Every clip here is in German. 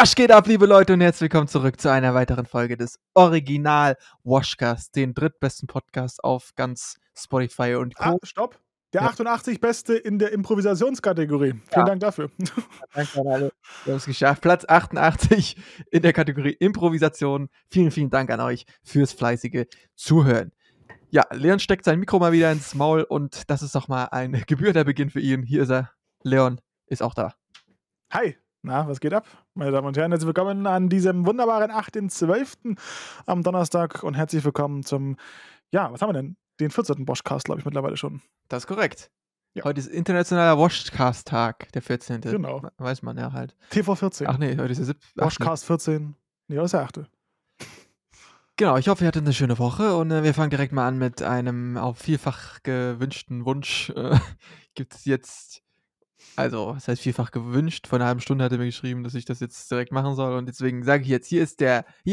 Was geht ab, liebe Leute, und herzlich willkommen zurück zu einer weiteren Folge des Original Washcast, den drittbesten Podcast auf ganz Spotify und Co. Stopp. Der Ja. 88 Beste in der Improvisationskategorie. Vielen Dank dafür. Danke an alle. Wir haben es geschafft. Platz 88 in der Kategorie Improvisation. Vielen, vielen Dank an euch fürs fleißige Zuhören. Ja, Leon steckt sein Mikro mal wieder ins Maul und das ist doch mal ein gebührender Beginn für ihn. Hier ist er. Leon ist auch da. Hi. Na, was geht ab? Meine Damen und Herren, herzlich willkommen an diesem wunderbaren 8.12. am Donnerstag und herzlich willkommen zum, was haben wir denn? Den 14. Boschcast, glaube ich, mittlerweile schon. Das ist korrekt. Ja. Heute ist internationaler Washcast-Tag, der 14. Genau. Weiß man ja halt. TV 14. Ach nee, heute ist der 7. Boschcast 14. Nee, heute ist der 8. Genau, ich hoffe, ihr hattet eine schöne Woche und wir fangen direkt mal an mit einem auf vielfach gewünschten Wunsch. Gibt es jetzt, also, was heißt vielfach gewünscht? Vor einer halben Stunde hat er mir geschrieben, dass ich das jetzt direkt machen soll und deswegen sage ich jetzt, hier ist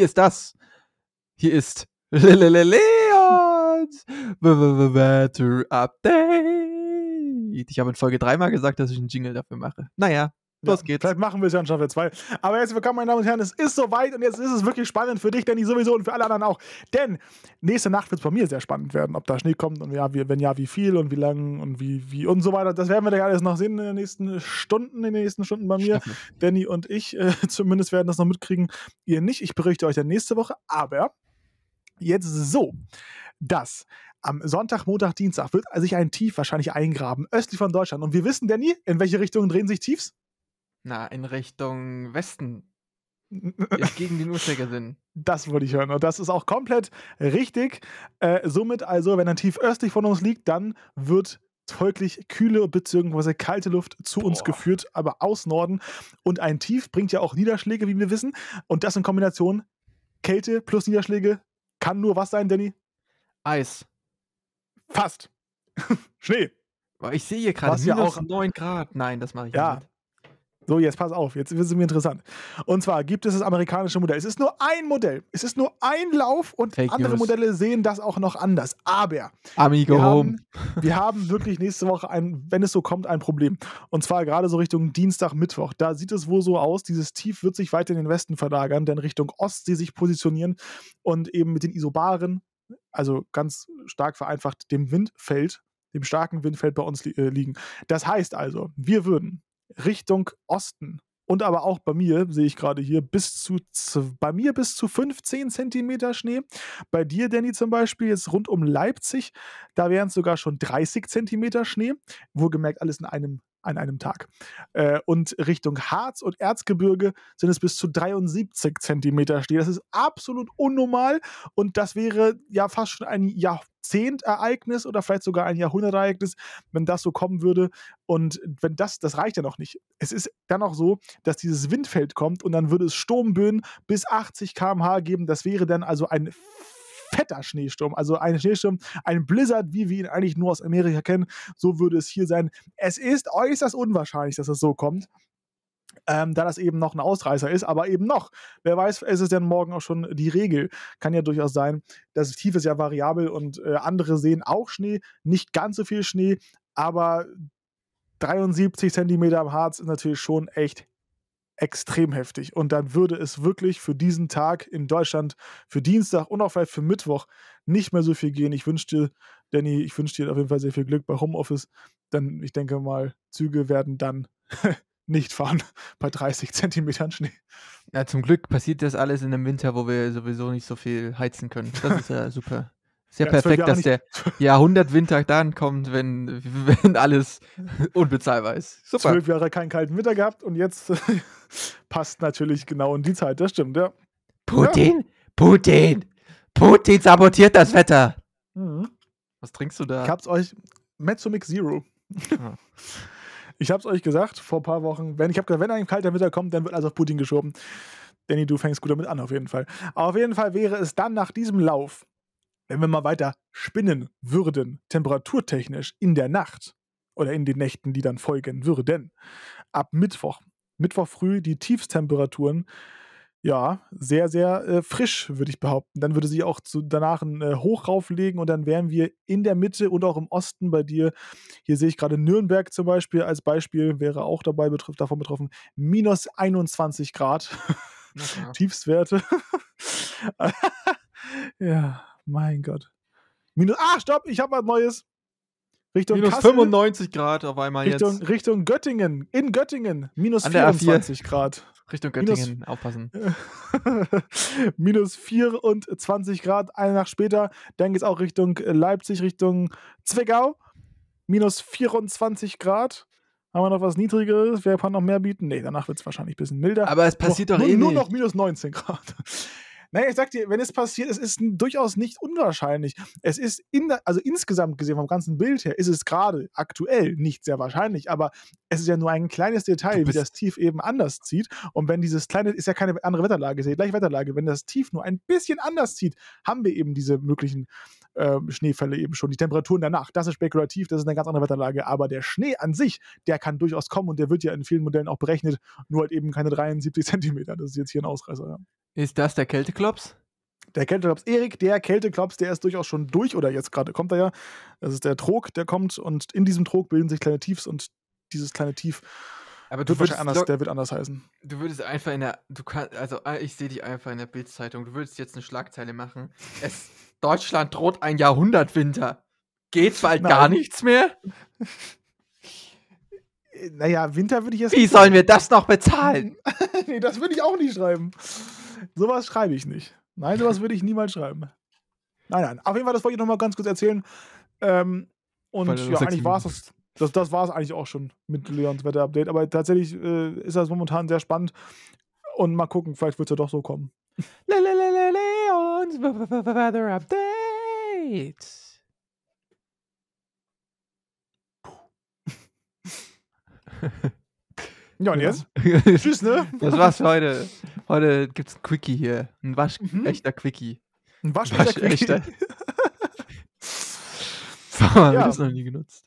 Leons Wetter Update. Ich habe in Folge 3 mal gesagt, dass ich einen Jingle dafür mache. Naja, los geht's. Vielleicht machen wir es ja in Staffel 2. Aber jetzt willkommen, meine Damen und Herren. Es ist soweit und jetzt ist es wirklich spannend für dich, Danny sowieso und für alle anderen auch. Denn nächste Nacht wird es bei mir sehr spannend werden, ob da Schnee kommt und wenn ja, wie viel und wie lang und wie und so weiter. Das werden wir da alles noch sehen in den nächsten Stunden bei mir. Danny und ich zumindest werden das noch mitkriegen. Ihr nicht. Ich berichte euch dann nächste Woche. Aber jetzt so, dass am Sonntag, Montag, Dienstag wird sich ein Tief wahrscheinlich eingraben, östlich von Deutschland. Und wir wissen, Danny, in welche Richtung drehen sich Tiefs? Na, in Richtung Westen. Gegen den Uhrzeigersinn. Das wollte ich hören. Und das ist auch komplett richtig. Somit also, wenn ein Tief östlich von uns liegt, dann wird folglich kühle bzw. kalte Luft zu uns geführt, aber aus Norden. Und ein Tief bringt ja auch Niederschläge, wie wir wissen. Und das in Kombination Kälte plus Niederschläge kann nur was sein, Danny? Eis. Fast. Schnee. Ich sehe hier gerade minus 9 Grad. Nein, das mache ich nicht. So, jetzt pass auf, jetzt wird es mir interessant. Und zwar gibt es das amerikanische Modell. Es ist nur ein Modell, es ist nur ein Lauf und Fake andere News. Modelle sehen das auch noch anders. Aber wir haben wirklich nächste Woche, wenn es so kommt, ein Problem. Und zwar gerade so Richtung Dienstag, Mittwoch. Da sieht es wohl so aus, dieses Tief wird sich weiter in den Westen verlagern, denn Richtung Ostsee sich positionieren und eben mit den Isobaren, also ganz stark vereinfacht, dem starken Windfeld bei uns liegen. Das heißt also, wir würden Richtung Osten und aber auch bei mir, sehe ich gerade hier, bis zu 15 Zentimeter Schnee. Bei dir, Danny, zum Beispiel, jetzt rund um Leipzig, da wären es sogar schon 30 Zentimeter Schnee. Wohlgemerkt alles an einem Tag. Und Richtung Harz und Erzgebirge sind es bis zu 73 Zentimeter Schnee. Das ist absolut unnormal und das wäre ja fast schon ein Jahrzehntereignis oder vielleicht sogar ein Jahrhundertereignis, wenn das so kommen würde. Und wenn das reicht ja noch nicht. Es ist dann auch so, dass dieses Windfeld kommt und dann würde es Sturmböen bis 80 km/h geben. Das wäre dann also ein fetter Schneesturm, also ein Schneesturm, ein Blizzard, wie wir ihn eigentlich nur aus Amerika kennen. So würde es hier sein. Es ist äußerst unwahrscheinlich, dass es so kommt. Da das eben noch ein Ausreißer ist, aber eben noch. Wer weiß, ist es denn morgen auch schon die Regel. Kann ja durchaus sein. Das Tief ist ja variabel und andere sehen auch Schnee, nicht ganz so viel Schnee, aber 73 Zentimeter am Harz ist natürlich schon echt extrem heftig. Und dann würde es wirklich für diesen Tag in Deutschland, für Dienstag und auch vielleicht für Mittwoch nicht mehr so viel gehen. Ich wünsche dir, Danny, auf jeden Fall sehr viel Glück bei Homeoffice, denn ich denke mal, Züge werden dann nicht fahren bei 30 Zentimetern Schnee. Ja, zum Glück passiert das alles in einem Winter, wo wir sowieso nicht so viel heizen können. Das ist ja super. Ist ja perfekt, dass der Jahrhundertwinter dann kommt, wenn alles unbezahlbar ist. Super. 12 Jahre keinen kalten Winter gehabt und jetzt passt natürlich genau in die Zeit. Das stimmt, ja. Putin sabotiert das Wetter. Mhm. Was trinkst du da? Ich hab's euch, Mezzomix Zero. Ich hab's euch gesagt vor ein paar Wochen, wenn ein kalter Winter kommt, dann wird alles auf Putin geschoben. Danny, du fängst gut damit an, auf jeden Fall. Auf jeden Fall wäre es dann nach diesem Lauf, wenn wir mal weiter spinnen würden, temperaturtechnisch in der Nacht oder in den Nächten, die dann folgen würden, ab Mittwoch früh die Tiefstemperaturen Ja, sehr, sehr frisch, würde ich behaupten. Dann würde sie auch danach ein Hoch rauflegen und dann wären wir in der Mitte und auch im Osten bei dir. Hier sehe ich gerade Nürnberg zum Beispiel als Beispiel, wäre auch davon betroffen. Minus 21 Grad, Okay. Tiefstwerte. Ja, mein Gott. Stopp, ich habe was Neues. Richtung Minus Kassel, 95 Grad auf einmal jetzt. Richtung Göttingen. In Göttingen, minus An der A4. 24 Grad. Richtung Göttingen, aufpassen. Minus 24 Grad, eine Nacht später. Dann geht es auch Richtung Leipzig, Richtung Zwickau. Minus 24 Grad. Haben wir noch was Niedrigeres? Wer kann noch mehr bieten? Nee, danach wird es wahrscheinlich ein bisschen milder. Aber es passiert doch eh Nur nicht. noch minus 19 Grad. Naja, ich sag dir, wenn es passiert, es ist durchaus nicht unwahrscheinlich. Es ist also insgesamt gesehen, vom ganzen Bild her, ist es gerade aktuell nicht sehr wahrscheinlich, aber es ist ja nur ein kleines Detail, wie das Tief eben anders zieht. Und wenn dieses kleine, ist ja keine andere Wetterlage, ist ja die gleiche Wetterlage, wenn das Tief nur ein bisschen anders zieht, haben wir eben diese möglichen Schneefälle eben schon. Die Temperaturen der Nacht, das ist spekulativ, das ist eine ganz andere Wetterlage, aber der Schnee an sich, der kann durchaus kommen und der wird ja in vielen Modellen auch berechnet, nur halt eben keine 73 Zentimeter. Das ist jetzt hier ein Ausreißer. Ja. Ist das der Kälteklops? Der Kälteklops, Erik, der Kälteklops, der ist durchaus schon durch, oder jetzt gerade kommt er ja. Das ist der Trog, der kommt und in diesem Trog bilden sich kleine Tiefs und dieses kleine Tief aber wird wahrscheinlich anders, der wird anders heißen. Du würdest einfach ich sehe dich einfach in der Bild-Zeitung, du würdest jetzt eine Schlagzeile machen. Deutschland droht ein Jahrhundertwinter. Geht bald gar nichts mehr? Naja, Winter würde ich jetzt Wie sollen wir das noch bezahlen? Nee, das würde ich auch nicht schreiben. Sowas schreibe ich nicht. Nein, sowas würde ich niemals schreiben. Nein. Auf jeden Fall, das wollte ich noch mal ganz kurz erzählen. Und ja, eigentlich war es das war es eigentlich auch schon mit Leons Wetter-Update. Aber tatsächlich ist das momentan sehr spannend. Und mal gucken, vielleicht wird es ja doch so kommen. Leons Wetter-Update. Ja, und jetzt? Tschüss, ne? Das war's für heute. Heute gibt's ein Quickie hier. Ein waschechter Quickie. Ein waschechter Quickie. So, haben wir das noch nie genutzt.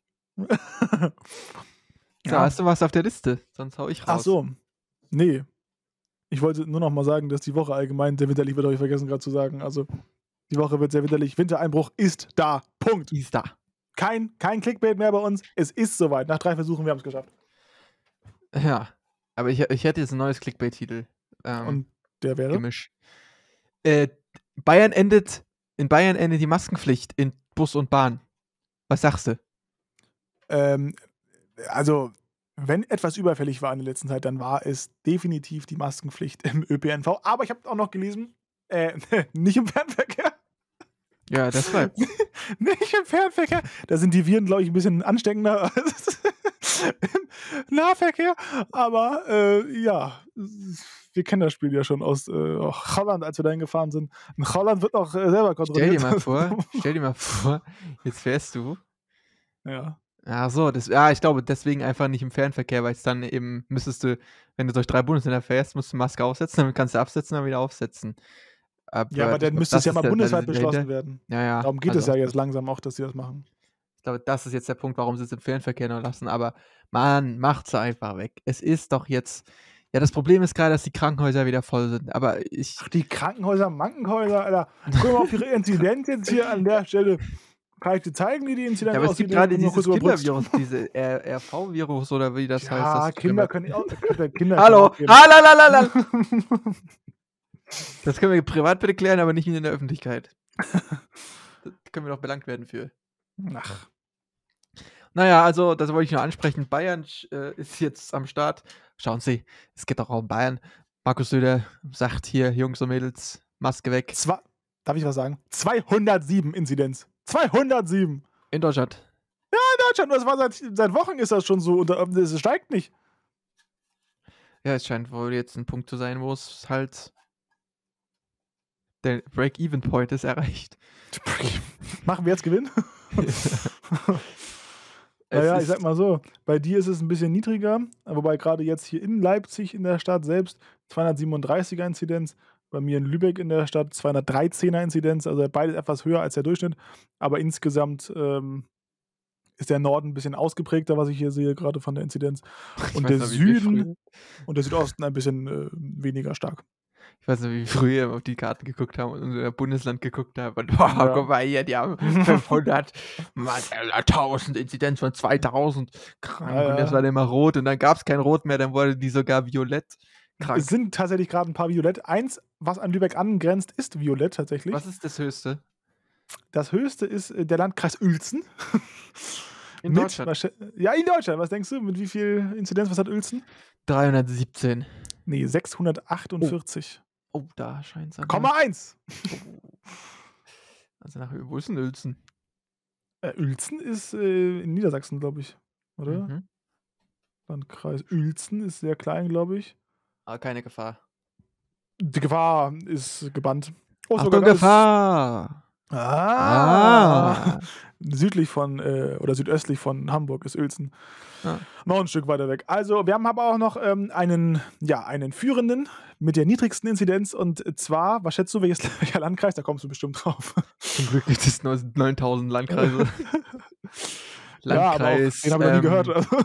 So, hast du was auf der Liste? Sonst hau ich raus. Ach so. Nee. Ich wollte nur noch mal sagen, dass die Woche allgemein sehr winterlich wird, habe ich vergessen gerade zu sagen. Also, die Woche wird sehr winterlich. Wintereinbruch ist da. Punkt. Ist da. Kein Clickbait mehr bei uns. Es ist soweit. Nach 3 Versuchen, wir haben es geschafft. Ja, aber ich hätte jetzt ein neues Clickbait-Titel. Und der wäre? Gemisch. In Bayern endet die Maskenpflicht in Bus und Bahn. Was sagst du? Also, wenn etwas überfällig war in der letzten Zeit, dann war es definitiv die Maskenpflicht im ÖPNV. Aber ich habe auch noch gelesen, nicht im Fernverkehr. Ja, das war. Nicht im Fernverkehr. Da sind die Viren, glaube ich, ein bisschen ansteckender als im Nahverkehr. Aber ja, wir kennen das Spiel ja schon aus Holland, als wir dahin gefahren sind. In Holland wird auch selber kontrolliert. Stell dir mal vor, jetzt fährst du. Ja. Ach so, ich glaube, deswegen einfach nicht im Fernverkehr, weil es dann eben müsstest du, wenn du durch 3 Bundesländer fährst, musst du Maske aufsetzen, damit kannst du absetzen, dann wieder aufsetzen. Aber dann müsste es ja mal bundesweit beschlossen werden. Ja. Darum geht es ja jetzt langsam auch, dass sie das machen. Ich glaube, das ist jetzt der Punkt, warum sie es im Fernverkehr noch lassen. Aber man, macht's einfach weg. Es ist doch jetzt. Ja, das Problem ist gerade, dass die Krankenhäuser wieder voll sind. Aber Ach, die Krankenhäuser, Alter. Guck mal auf ihre Inzidenz jetzt hier an der Stelle. Kann ich dir zeigen, wie die Inzidenz aussieht? Ja, aber es gibt gerade dieses Kindervirus, diese RV-Virus oder wie das heißt. Ja, Kinder können auch. Hallo! Das können wir privat bitte klären, aber nicht in der Öffentlichkeit. Da können wir doch belangt werden für. Ach. Naja, also, das wollte ich nur ansprechen. Bayern ist jetzt am Start. Schauen Sie, es geht doch auch um Bayern. Markus Söder sagt hier, Jungs und Mädels, Maske weg. Darf ich was sagen? 207 Inzidenz. 207! In Deutschland. Ja, in Deutschland. Das war seit Wochen ist das schon so. Und es steigt nicht. Ja, es scheint wohl jetzt ein Punkt zu sein, wo es halt der Break-Even-Point ist erreicht. Machen wir jetzt Gewinn? Naja, ich sag mal so, bei dir ist es ein bisschen niedriger, wobei gerade jetzt hier in Leipzig in der Stadt selbst 237er Inzidenz, bei mir in Lübeck in der Stadt 213er Inzidenz, also beides etwas höher als der Durchschnitt, aber insgesamt ist der Norden ein bisschen ausgeprägter, was ich hier sehe, gerade von der Inzidenz. Und der Süden und der Südosten ein bisschen weniger stark. Ich weiß nicht, wie früher wir auf die Karten geguckt haben und unser Bundesland geguckt haben. Und, guck mal hier, die haben 500, 1000 Inzidenz von 2000. Krank. Und das war dann immer rot und dann gab es kein Rot mehr, dann wurde die sogar violett. Krank. Es sind tatsächlich gerade ein paar violett. Eins, was an Lübeck angrenzt, ist violett tatsächlich. Was ist das Höchste? Das Höchste ist der Landkreis Uelzen. In Deutschland? Ja, in Deutschland. Was denkst du? Mit wie viel Inzidenz? Was hat Uelzen? 317. Nee, 648. Oh, da scheint es. Komma 1. Also wo ist denn Uelzen? Uelzen ist in Niedersachsen, glaube ich. Oder? Mhm. Landkreis Uelzen ist sehr klein, glaube ich. Aber keine Gefahr. Die Gefahr ist gebannt. Oh, Achtung, Gefahr! Südlich von oder südöstlich von Hamburg ist Uelzen. Noch ein Stück weiter weg. Also, wir haben aber auch noch einen Führenden mit der niedrigsten Inzidenz und zwar, was schätzt du, welcher Landkreis? Da kommst du bestimmt drauf. Zum Glück gibt es nur 9000 Landkreise. Landkreis. Den haben wir noch nie gehört.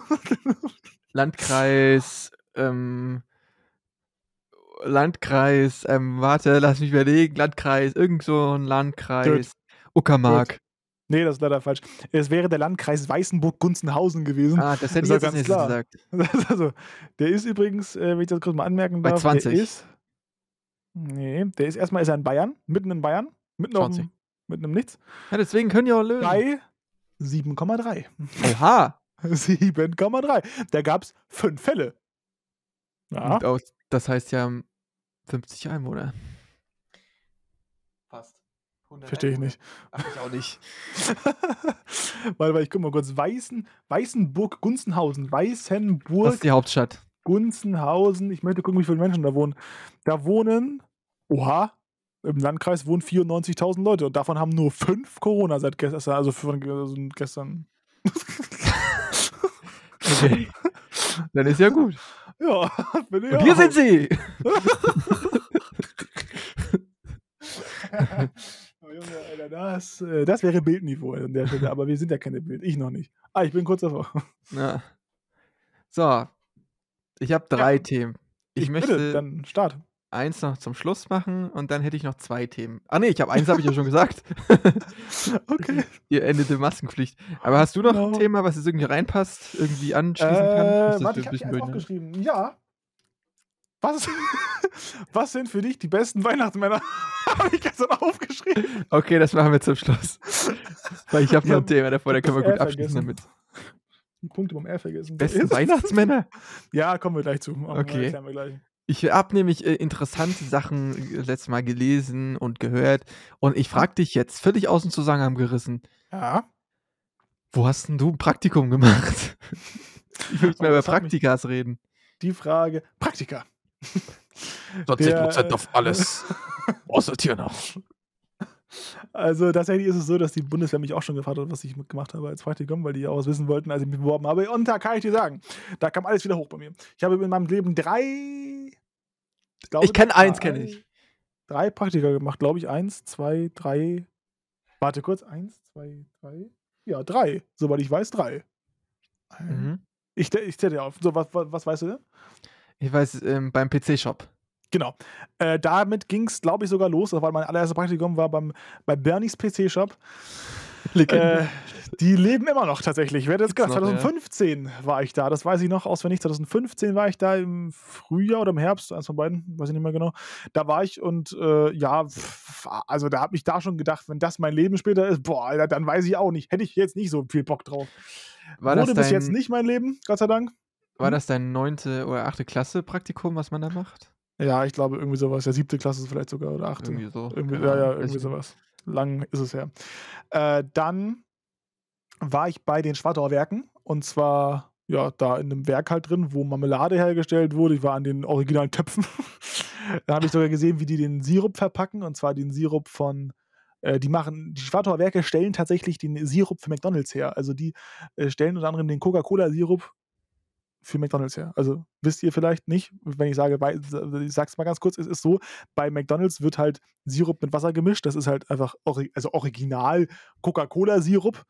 Landkreis, warte, lass mich überlegen. Landkreis, irgend so ein Landkreis. Uckermark. Nee, das ist leider falsch. Es wäre der Landkreis Weißenburg-Gunzenhausen gewesen. Das hätte ich jetzt ganz klar gesagt. Also, der ist übrigens, wenn ich das kurz mal anmerken darf, bei 20. Der ist erstmal in Bayern, mitten in Bayern, mitten im Nichts. Ja, deswegen können die auch lösen. Bei 7,3. Oha! 7,3. Da gab es 5 Fälle. Ja. Das heißt ja 50 Einwohner. Fast. Verstehe ich nicht. Ach, ich auch nicht. weil ich guck mal kurz. Weißenburg-Gunzenhausen. Das ist die Hauptstadt. Gunzenhausen. Ich möchte gucken, wie viele Menschen da wohnen. Im Landkreis wohnen 94.000 Leute und davon haben nur 5 Corona seit gestern. Also von gestern. Okay. Dann ist ja gut. Ja, bin ich und hier sind sie! Oh Junge, Alter, das wäre Bildniveau an der Stelle, aber wir sind ja keine Bild. Ich noch nicht. Ich bin kurz davor. Ja. So. Ich habe 3 Themen. Ich möchte dann Start. Eins noch zum Schluss machen und dann hätte ich noch 2 Themen. Nee, eins habe ich ja schon gesagt. Okay. Ihr endete Maskenpflicht. Aber hast du noch ein Thema, was jetzt irgendwie reinpasst, irgendwie anschließen kann? Warte, ich habe hier aufgeschrieben. Ja. Was sind für dich die besten Weihnachtsmänner? Habe ich gestern aufgeschrieben. Okay, das machen wir zum Schluss. Weil ich habe noch ein Thema davor, da können wir gut abschließen damit. Die Punkte beim R vergessen. Besten Weihnachtsmänner? Ja, kommen wir gleich zu. Okay. Ich habe nämlich interessante Sachen letztes Mal gelesen und gehört. Und ich frage dich jetzt, völlig außen Zusammenhang gerissen. Ja. Wo hast denn du ein Praktikum gemacht? Ich möchte mal über Praktikas reden. Die Frage, Praktika. 20% auf alles. Außer Tiernahrung. Also tatsächlich ist es so, dass die Bundeswehr mich auch schon gefragt hat, was ich gemacht habe als Praktikum, weil die auch was wissen wollten, als ich mich beworben habe. Und da kann ich dir sagen, da kam alles wieder hoch bei mir. Ich habe in meinem Leben 3 Praktika gemacht, glaube ich. 1, 2, 3. Warte kurz. 1, 2, 3. Ja, 3. Soweit ich weiß, 3. Mhm. Ich zähle auf. So, was weißt du denn? Ich weiß, beim PC-Shop. Genau. Damit ging es, glaube ich, sogar los. Das war mein allererstes Praktikum, war bei Bernies PC-Shop. Die leben immer noch tatsächlich. Wer hätte das gedacht? 2015 war ich da. Das weiß ich noch auswendig. 2015 war ich da im Frühjahr oder im Herbst, eins von beiden, weiß ich nicht mehr genau. Da war ich und also da habe ich da schon gedacht, wenn das mein Leben später ist, boah, Alter, dann weiß ich auch nicht. Hätte ich jetzt nicht so viel Bock drauf. Wurde bis jetzt nicht mein Leben, Gott sei Dank. War das dein 9. oder 8. Klasse Praktikum, was man da macht? Ja, ich glaube irgendwie sowas. Ja, 7. Klasse vielleicht sogar oder 8. Irgendwie so. Irgendwie sowas. Lang ist es her. Dann war ich bei den Schwartauer Werken und zwar da in einem Werk halt drin, wo Marmelade hergestellt wurde. Ich war an den originalen Töpfen. Da habe ich sogar gesehen, wie die den Sirup verpacken und zwar den Sirup von die Schwartauer Werke stellen tatsächlich den Sirup für McDonald's her. Also die stellen unter anderem den Coca-Cola-Sirup für McDonald's her. Also wisst ihr vielleicht nicht, wenn ich sage, ich sag's mal ganz kurz, es ist so, bei McDonald's wird halt Sirup mit Wasser gemischt. Das ist halt einfach original Coca-Cola-Sirup.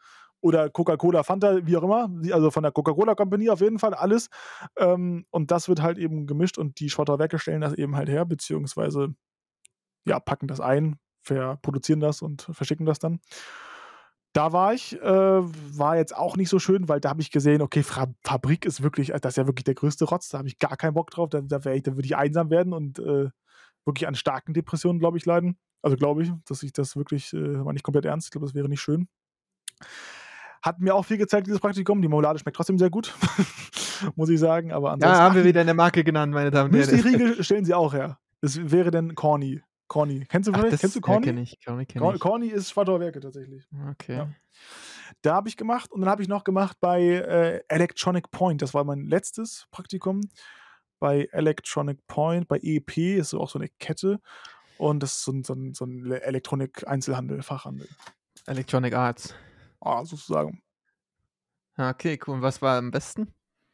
oder Coca-Cola, Fanta, wie auch immer, also von der Coca-Cola Company auf jeden Fall, alles. Und das wird halt eben gemischt und die Schotterwerke stellen das eben halt her, beziehungsweise ja, packen das ein, produzieren das und verschicken das dann. Da war ich, war jetzt auch nicht so schön, weil da habe ich gesehen, okay, Fabrik ist wirklich, das ist ja wirklich der größte Rotz, da habe ich gar keinen Bock drauf, da würde ich einsam werden und wirklich an starken Depressionen, glaube ich, leiden. Also glaube ich, dass ich das wirklich, war nicht komplett ernst, ich glaube, das wäre nicht schön. Hat mir auch viel gezeigt, dieses Praktikum. Die Marmelade schmeckt trotzdem sehr gut, muss ich sagen, aber ansonsten. Ja, haben wir wieder eine Marke genannt, meine Damen und Herren. Müsli-Riegel stellen sie auch her. Das wäre dann Corny. Kennst du vielleicht? Kennst du Corny? Ja, kenn ich. Corny ist Schwarzer Werke tatsächlich. Okay. Ja. Da habe ich gemacht und dann habe ich noch gemacht bei Electronic Point. Das war mein letztes Praktikum bei Electronic Point, bei EP, ist auch so eine Kette und das ist so ein Elektronik-Einzelhandel, Fachhandel. Electronic Arts. Sozusagen. Okay, cool. Und was war am besten?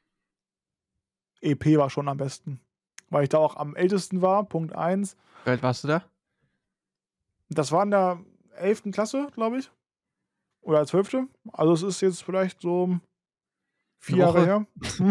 EP war schon am besten, weil ich da auch am ältesten war, Punkt 1. Wie alt warst du da? Das war in der 11. Klasse, glaube ich. Oder 12. Also es ist jetzt vielleicht so 4 Jahre her.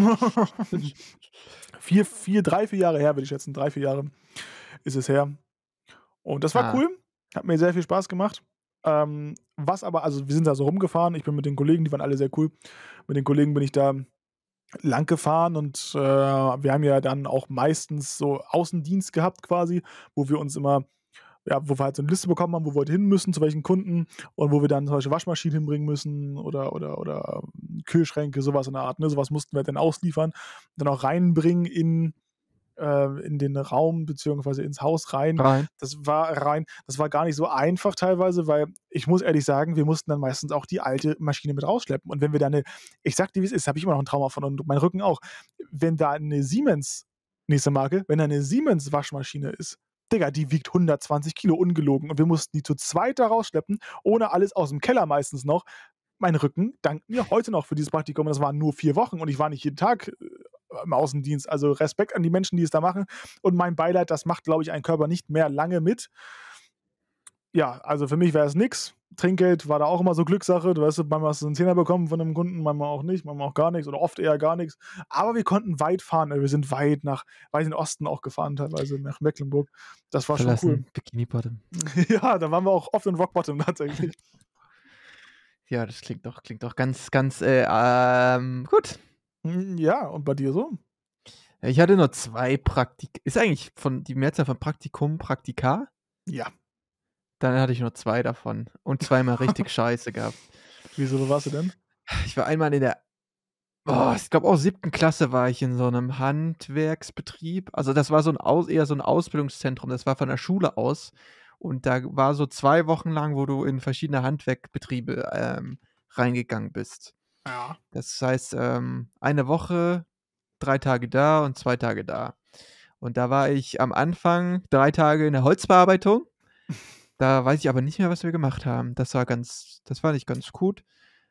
3, 4 Jahre her, würde ich schätzen. 3, 4 Jahre ist es her. Und das war cool. Hat mir sehr viel Spaß gemacht. Was aber, also wir sind da so rumgefahren. Ich bin mit den Kollegen, die waren alle sehr cool. Mit den Kollegen bin ich da lang gefahren und wir haben ja dann auch meistens so Außendienst gehabt quasi, wo wir uns immer, ja, wo wir halt so eine Liste bekommen haben, wo wir heute hin müssen, zu welchen Kunden und wo wir dann zum Beispiel Waschmaschinen hinbringen müssen oder Kühlschränke, sowas in der Art. Ne? Sowas mussten wir dann ausliefern, dann auch reinbringen in den Raum beziehungsweise ins Haus rein. Das war gar nicht so einfach teilweise, weil ich muss ehrlich sagen, wir mussten dann meistens auch die alte Maschine mit rausschleppen. Und wenn wir da ich sag dir, wie es ist, habe ich immer noch ein Trauma von und mein Rücken auch. Wenn da eine Siemens, nächste Marke, wenn da eine Siemens Waschmaschine ist, Digga, die wiegt 120 Kilo ungelogen und wir mussten die zu zweit da rausschleppen, ohne alles aus dem Keller meistens noch. Mein Rücken dankt mir heute noch für dieses Praktikum. Das waren nur 4 Wochen und ich war nicht jeden Tag im Außendienst. Also Respekt an die Menschen, die es da machen. Und mein Beileid, das macht, glaube ich, ein Körper nicht mehr lange mit. Ja, also für mich wäre es nix. Trinkgeld war da auch immer so Glückssache. Du weißt, manchmal hast du einen Zehner bekommen von einem Kunden, manchmal auch nicht, manchmal auch gar nichts oder oft eher gar nichts. Aber wir konnten weit fahren. Wir sind weit in den Osten auch gefahren, teilweise nach Mecklenburg. Das war schon cool. Bikini Bottom. Ja, da waren wir auch oft in Rock Bottom tatsächlich. Ja, das klingt doch ganz, ganz gut. Ja, und bei dir so? Ich hatte nur 2 Ist eigentlich die Mehrzahl von Praktikum Praktika? Ja. Dann hatte ich nur 2 davon und 2-mal richtig scheiße gehabt. Wieso, wo warst du denn? Ich war einmal in der, ich glaube auch 7. Klasse war ich in so einem Handwerksbetrieb. Also das war eher so ein Ausbildungszentrum. Das war von der Schule aus. Und da war so 2 Wochen lang, wo du in verschiedene Handwerkbetriebe reingegangen bist. Ja. Das heißt, eine Woche, 3 Tage da und 2 Tage da. Und da war ich am Anfang 3 Tage in der Holzbearbeitung. Da weiß ich aber nicht mehr, was wir gemacht haben. Das war nicht ganz gut.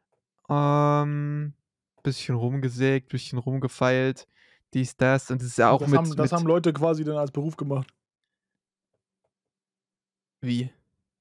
Bisschen rumgesägt, bisschen rumgefeilt, dies, das. Und das ist ja auch das haben Leute quasi dann als Beruf gemacht. Wie?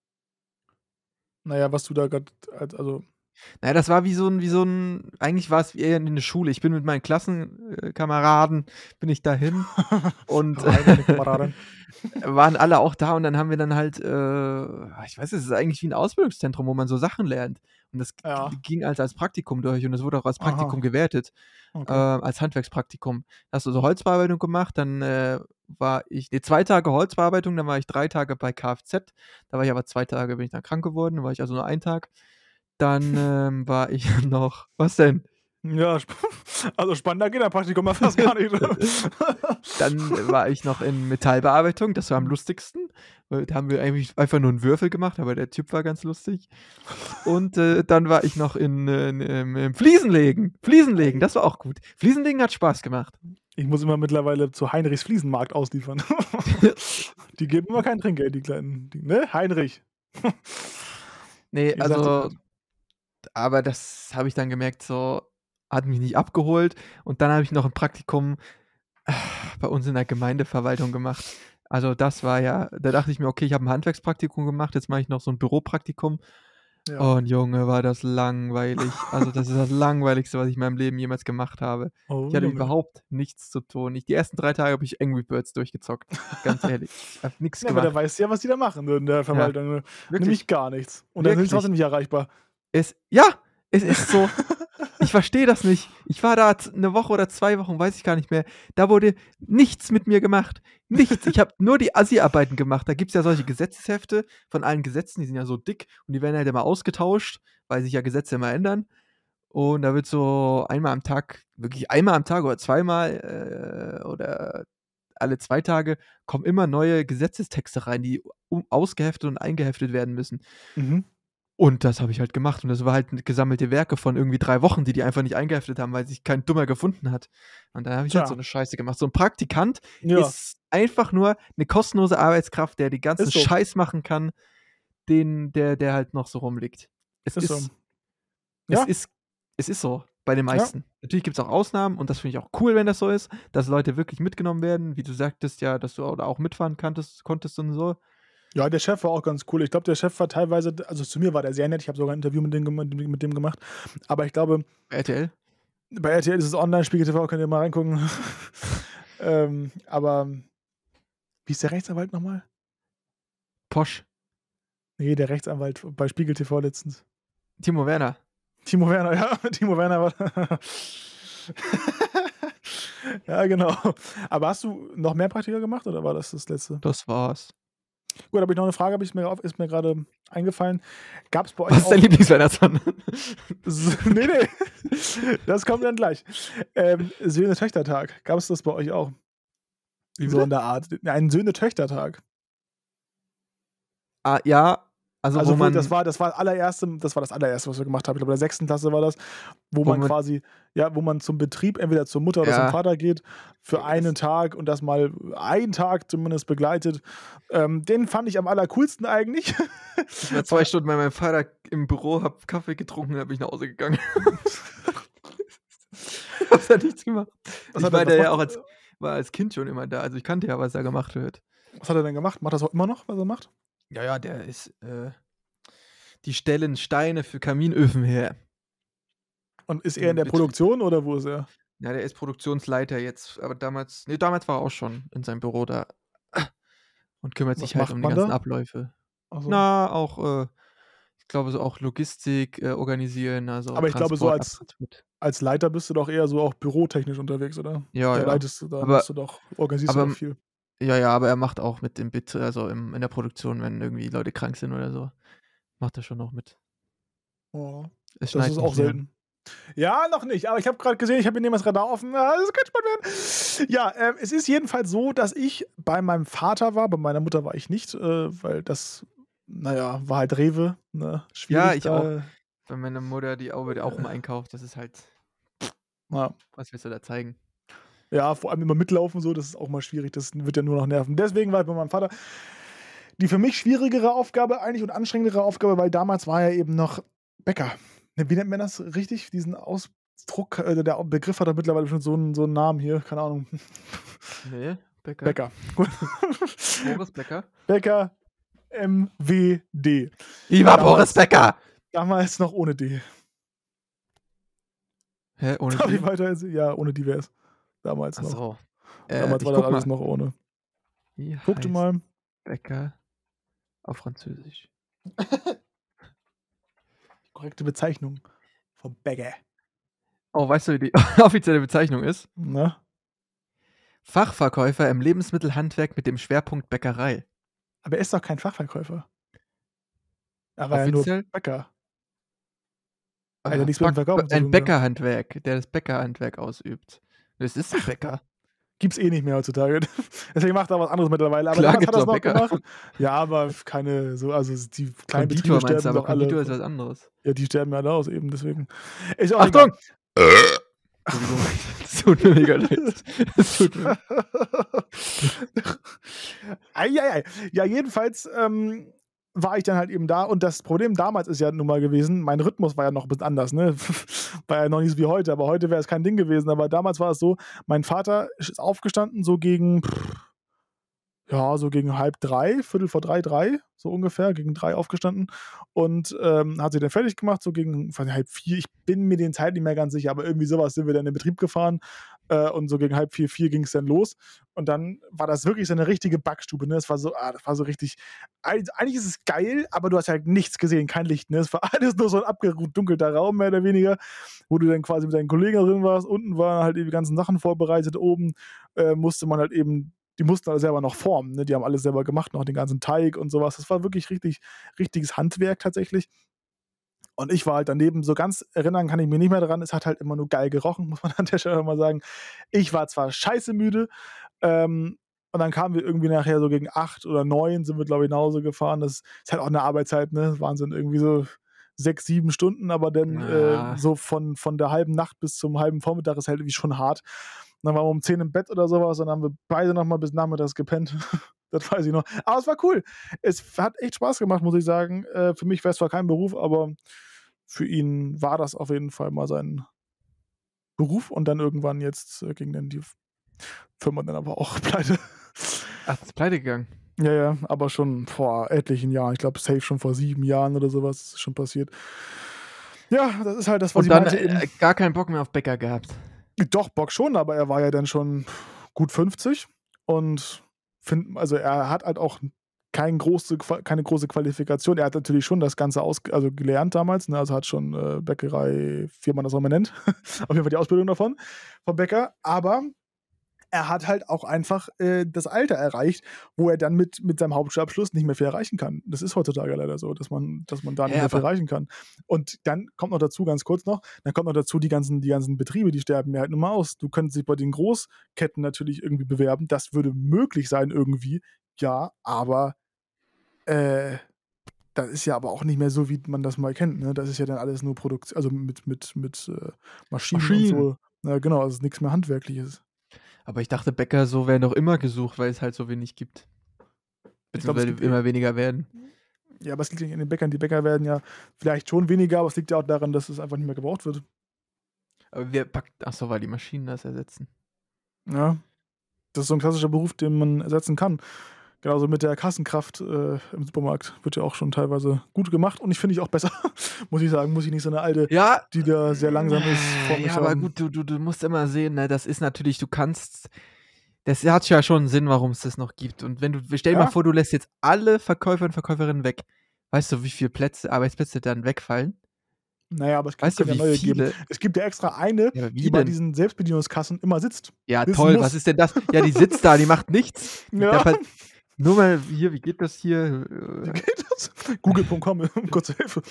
Naja, was du da gerade, also. Naja, das war wie so ein, eigentlich war es eher in der Schule. Ich bin mit meinen Klassenkameraden, bin ich dahin und waren alle auch da und dann haben wir dann halt, ich weiß, es ist eigentlich wie ein Ausbildungszentrum, wo man so Sachen lernt. Und das ging als Praktikum durch und das wurde auch als Praktikum gewertet, als Handwerkspraktikum. Da hast du so Holzbearbeitung gemacht, dann war ich 2 Tage Holzbearbeitung, dann war ich 3 Tage bei Kfz. Da war ich aber 2 Tage, bin ich dann krank geworden, dann war ich also nur 1 Tag. Dann war ich noch, was denn? Ja, also spannender geht der Praktikum mal fast gar nicht. Dann war ich noch in Metallbearbeitung, das war am lustigsten. Da haben wir eigentlich einfach nur einen Würfel gemacht, aber der Typ war ganz lustig. Und dann war ich noch im Fliesenlegen. Fliesenlegen, das war auch gut. Fliesenlegen hat Spaß gemacht. Ich muss immer mittlerweile zu Heinrichs Fliesenmarkt ausliefern. Die geben immer kein Trinkgeld, die kleinen, ne? Heinrich. Nee, also, aber das habe ich dann gemerkt, so, hat mich nicht abgeholt. Und dann habe ich noch ein Praktikum bei uns in der Gemeindeverwaltung gemacht. Also das war ja, da dachte ich mir, okay, ich habe ein Handwerkspraktikum gemacht, jetzt mache ich noch so ein Büropraktikum. Ja. Oh, Junge, war das langweilig. Also, das ist das Langweiligste, was ich in meinem Leben jemals gemacht habe. Oh, Ich hatte Junge. überhaupt nichts zu tun. Die ersten 3 Tage habe ich Angry Birds durchgezockt, ganz ehrlich. Ich habe nix Ja, aber da gemacht. weißt du ja, was die da machen in der Ja, Verwaltung, ne? wirklich, Nämlich gar nichts. Und dann sind sie wirklich. trotzdem nicht erreichbar. Ja, es ist so. Ich verstehe das nicht. Ich war da 'ne Woche oder 2 Wochen, weiß ich gar nicht mehr. Da wurde nichts mit mir gemacht. Nichts. Ich habe nur die Assi-Arbeiten gemacht. Da gibt's ja solche Gesetzeshefte von allen Gesetzen, die sind ja so dick und die werden halt immer ausgetauscht, weil sich ja Gesetze immer ändern. Und da wird so einmal am Tag, wirklich einmal am Tag oder zweimal, oder alle 2 Tage kommen immer neue Gesetzestexte rein, die ausgeheftet und eingeheftet werden müssen. Mhm. Und das habe ich halt gemacht und das war halt gesammelte Werke von irgendwie 3 Wochen, die einfach nicht eingeheftet haben, weil sich kein Dummer gefunden hat. Und dann habe ich halt so Tja. 'ne Scheiße gemacht. So 'n Praktikant Ja, ist einfach nur 'ne kostenlose Arbeitskraft, der den ganzen ist so. Scheiß machen kann, der halt noch so rumliegt. Es Ist so. ist es Ja, ist es ist so bei den ja. meisten. Natürlich gibt's auch Ausnahmen und das finde ich auch cool, wenn das so ist, dass Leute wirklich mitgenommen werden, wie du sagtest ja, dass du da auch mitfahren konntest und so. Ja, der Chef war auch ganz cool. Ich glaube, der Chef war teilweise also, zu mir war der sehr nett. Ich habe sogar 'n Interview mit dem gemacht. Aber ich glaube, RTL? bei RTL ist es online, Spiegel TV, könnt ihr mal reingucken. Aber wie ist der Rechtsanwalt noch mal? Posch. Ne, der Rechtsanwalt bei Spiegel TV letztens. Timo Werner. Timo Werner, ja, Timo Werner war Ja, genau. Aber hast du noch mehr Praktika gemacht oder war das das Letzte? Das war's. Gut, habe ich noch 'ne Frage, ist mir grade eingefallen. Gab's bei Was euch ist dein auch Lieblingsweihnachtsmann? ne, das kommt dann gleich. Söhne-Töchter-Tag, gab's das bei euch auch? Wie So bitte? in der Art. Einen Söhne-Töchter-Tag. Ah, ja, also wo Also, wo das man war das allererste, was wir gemacht haben. Ich glaube, in der 6. Klasse war das, wo wo man man quasi wo man zum Betrieb entweder zur Mutter oder zum ja, Vater geht für Junge, das einen Tag und das mal einen Tag zumindest begleitet. Den fand ich am allercoolsten eigentlich. ich war 2 Weil Stunden bei meinem Vater im Büro, habe Kaffee getrunken, dann bin ich nach Hause gegangen. Habe da nichts gemacht. was Ich hat er war da was ja macht auch als Kind schon immer da, also ich kannte ja, was da gemacht wird. was hat er denn gemacht? Macht er's auch immer noch, was er macht? Ja, ja, der ist, die stellen Steine für Kaminöfen her Und ist er in im der Betrieb. Produktion oder wo ist er? Ja, der ist Produktionsleiter jetzt, aber damals war er auch schon in seinem Büro da und kümmert Was sich halt macht um die man ganzen da? Abläufe. Ach so. Na, auch, ich glaube, so auch Logistik, organisieren, also Aber ich glaube, so Transport, als Abtransport. als Leiter bist du doch eher so auch bürotechnisch unterwegs, oder? Ja, Da ja. leitest du da Aber machst du doch organisierst du aber doch viel. ja, ja, aber er macht auch mit im also in der Produktion, wenn irgendwie Leute krank sind oder so, macht er schon noch mit. Oh, Es das schneit ist auch nicht mehr. selten. Ja, noch nicht, aber ich habe grad gesehen, ich habe hier neben das Radar offen. Das könnte spannend werden. Ja, es ist jedenfalls so, dass ich bei meinem Vater war, bei meiner Mutter war ich nicht, weil das, na ja, war halt Rewe, ne? Ja, Schwierig ich auch. da, Bei meiner Mutter, die arbeitet auch im äh, Einkauf, das ist halt ja. was willst du da zeigen? Ja, vor allem immer mitlaufen so, das ist auch mal schwierig, das wird ja nur noch nerven. Deswegen war ich bei meinem Vater die für mich schwierigere Aufgabe eigentlich und anstrengendere Aufgabe, weil damals war er eben noch Bäcker. Ne, wie nennt man das richtig? Diesen Ausdruck, der Begriff hat doch mittlerweile schon so 'n Namen hier, keine Ahnung. Ne, Bäcker. Bäcker. Gut. Boris Becker? Bäcker, MWD. Lieber Boris Damals Becker! damals noch ohne D. Hä, ohne Darf ich die? weiter ja, ohne die wär's. Damals Ach noch. so. Damals Ich war das gucke alles mal. noch ohne. Wie Guck du heißt mal. Bäcker auf Französisch? Korrekte Bezeichnung vom Bäcker, Oh, weißt du, wie die offizielle Bezeichnung ist? ne? Fachverkäufer im Lebensmittelhandwerk mit dem Schwerpunkt Bäckerei. Aber er ist doch kein Fachverkäufer. Er war ja nur Offiziell Bäcker. Hat ja nichts mit dem Verkaufen zu ein tun gehabt. Bäckerhandwerk, der das Bäckerhandwerk ausübt. Es ist 'n Bäcker. Gibt's eh nicht mehr heutzutage. Deswegen macht er was anderes mittlerweile. Aber Klar damals hat gibt's er's auch noch Bäcker. gemacht. Ja, aber keine so also die kleinen Betriebe Konditor meinst du, sterben aber doch alle. Konditor ist was anderes. Ja, die sterben ja alle aus eben, deswegen. Ist auch egal. Achtung! Entschuldigung, es tut mir mega leid. Es tut mir Ei, ei, ei. Ja, jedenfalls, war ich dann halt eben da und das Problem damals ist ja nun mal gewesen, mein Rhythmus war ja noch 'n bisschen anders, ne? War ja noch nicht so wie heute, aber heute wäre es kein Ding gewesen. Aber damals war es so, mein Vater ist aufgestanden so gegen ja, so gegen 2:30, Viertel vor 3, so ungefähr, gegen 3 aufgestanden und, hat sie dann fertig gemacht, so gegen, weiß nicht, 3:30. Ich bin mir den Zeit nicht mehr ganz sicher, aber irgendwie sowas sind wir dann in den Betrieb gefahren, und so gegen 3:30, 4 ging's dann los. Und dann war das wirklich so 'ne richtige Backstube, ne? Das war so richtig, eigentlich ist es geil, aber du hast halt nichts gesehen, kein Licht, ne? Es war alles nur so 'n abgedunkelter Raum mehr oder weniger, wo du dann quasi mit deinen Kollegen drin warst. Unten waren halt die ganzen Sachen vorbereitet, oben, musste man halt eben, die mussten alle selber noch formen, ne? Die haben alles selber gemacht, noch den ganzen Teig und so was. Das war wirklich richtiges Handwerk tatsächlich. Und ich war halt daneben, so ganz erinnern kann ich mich nicht mehr dran. Es hat halt immer nur geil gerochen, muss man an der Stelle mal sagen. Ich war zwar scheißemüde, und dann kamen wir irgendwie nachher so gegen 8 oder 9 sind wir, glaube ich, nach Hause gefahren. Das ist halt auch 'ne Arbeitszeit, ne? Wahnsinn, irgendwie so 6, 7 Stunden, aber dann, Ja. so von der halben Nacht bis zum halben Vormittag ist halt irgendwie schon hart. Dann waren wir um 10 im Bett oder so was, dann haben wir beide noch mal bis nachmittags gepennt. Das weiß ich noch. Aber es war cool. Es hat echt Spaß gemacht, muss ich sagen. Für mich wär's zwar kein Beruf, aber für ihn war das auf jeden Fall mal sein Beruf und dann irgendwann jetzt, ging dann die Firma dann aber auch pleite. Ach, ist pleite gegangen. Ja, ja, aber schon vor etlichen Jahren. Ich glaube, safe schon vor 7 Jahren oder so was ist schon passiert. Ja, das ist halt das, was Und ich dann, meinte eben. gar keinen Bock mehr auf Bäcker gehabt. Doch, Bock schon, aber er war ja dann schon gut 50 und also er hat halt auch keine große Qualifikation. Er hat natürlich schon das Ganze also gelernt damals, ne? Also hat schon, Bäckerei, wie man das auch immer nennt, auf jeden Fall die Ausbildung davon, vom Bäcker, aber er hat halt auch einfach, das Alter erreicht, wo er dann mit seinem Hauptschulabschluss nicht mehr viel erreichen kann. Das ist heutzutage leider so, dass man da nicht Hä, mehr viel aber erreichen kann. Und dann kommt noch dazu, ganz kurz noch, dann kommt noch dazu, die ganzen Betriebe, die sterben ja halt nun mal aus. Du könntest dich bei den Großketten natürlich irgendwie bewerben. Das würde möglich sein irgendwie, ja, aber, äh, das ist ja aber auch nicht mehr so, wie man das mal kennt, ne? Das ist ja dann alles nur also mit Maschinen und Maschinen. so. Ja, genau, also nix mehr Handwerkliches. Aber ich dachte, Bäcker so werden doch immer gesucht, weil es halt so wenig gibt. Ich glaube, es Beziehungsweise gibt immer weniger werden. ja, aber es liegt nicht an den Bäckern. Die Bäcker werden ja vielleicht schon weniger, aber es liegt ja auch daran, dass es einfach nicht mehr gebraucht wird. Aber wer packt ach so, weil die Maschinen das ersetzen. Ja, das ist so 'n klassischer Beruf, den man ersetzen kann. Genauso mit der Kassenkraft, im Supermarkt wird ja auch schon teilweise gut gemacht und ich auch besser, muss ich sagen. Muss ich nicht so 'ne Alte, Ja, die da sehr langsam ist, vor ja, mich aber haben. gut, du musst immer sehen, ne, das ist natürlich das hat ja schon 'n Sinn, warum's das noch gibt. Und wenn du stell dir mal Ja, vor, du lässt jetzt alle Verkäufer und Verkäuferinnen weg. Weißt du, wie viel Arbeitsplätze dann wegfallen? na ja, aber es Weißt du, könnte ja wie neue geben. viele Es gibt ja extra eine, ja, aber wie die bei denn? diesen Selbstbedienungskassen immer sitzt. Ja, Sitzen toll, was muss. ist denn das? Ja, die sitzt da, die macht nichts. Die Ja, darf halt nur mal hier, wie geht das hier? wie geht das? Google.com, kurze Hilfe.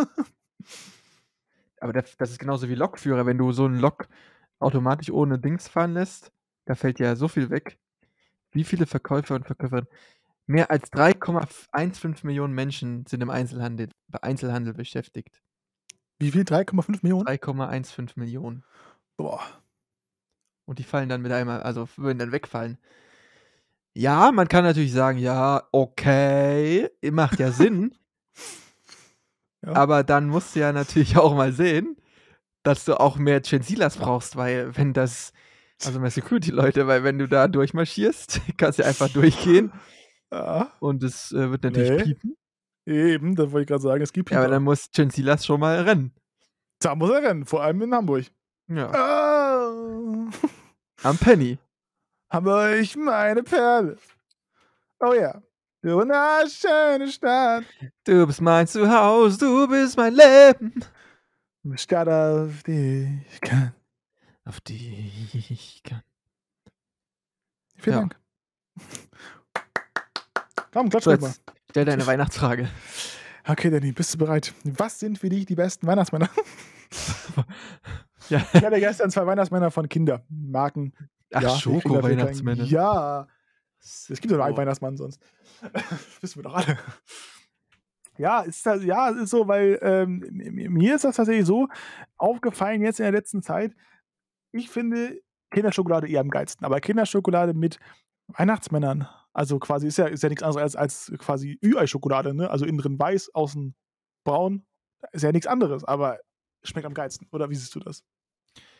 Aber das ist genauso wie Lokführer, wenn du so 'n Lok automatisch ohne Dings fahren lässt, da fällt ja so viel weg. Wie viele Verkäufer und Verkäuferinnen mehr als 3,15 Millionen Menschen sind im Einzelhandel beschäftigt. Wie viel? 3,5 Millionen? 3,15 Millionen. Boah. Und die fallen dann mit einmal also, würden dann wegfallen. Ja, man kann natürlich sagen: „Ja, okay, macht ja Sinn“, Ja. aber dann musst du ja natürlich auch mal sehen, dass du auch mehr Chinchillas brauchst, weil wenn das also mehr Security-Leute, weil wenn du da durchmarschierst, kannst du einfach durchgehen Ja. und es, wird natürlich Ne, piepen. eben, das wollte ich grad sagen, es gibt Ja, aber Pieper. dann muss Chinchillas schon mal rennen. Da muss er rennen, vor allem in Hamburg. Ja, Ah. am Penny. Hamburg, meine Perle. Oh ja. Du wunderschöne Stadt. Du bist mein Zuhause, du bist mein Leben, Stadt, auf die ich kann. auf die ich kann. Vielen Ja. Dank. Komm, klatsch So, ruhig mal. jetzt stell deine Weihnachtsfrage. Okay, Danny, bist du bereit? Was sind für dich die besten Weihnachtsmänner? Ja. Ich hatte gestern 2 Weihnachtsmänner von Kindermarken. Ach, Ja, die kriegen dafür kein Schoko-Weihnachtsmänner. ja. Es gibt ja nur einen So. Weihnachtsmann sonst. Wissen wir doch alle. Ja, es ist so, weil, mir ist das tatsächlich so aufgefallen jetzt in der letzten Zeit. Ich finde Kinderschokolade eher am geilsten, aber Kinderschokolade mit Weihnachtsmännern, also quasi ist ja nix anderes als quasi Ü-Ei-Schokolade, ne? Also innen drin weiß, außen braun. Ist ja nix anderes, aber schmeckt am geilsten. Oder wie siehst du das?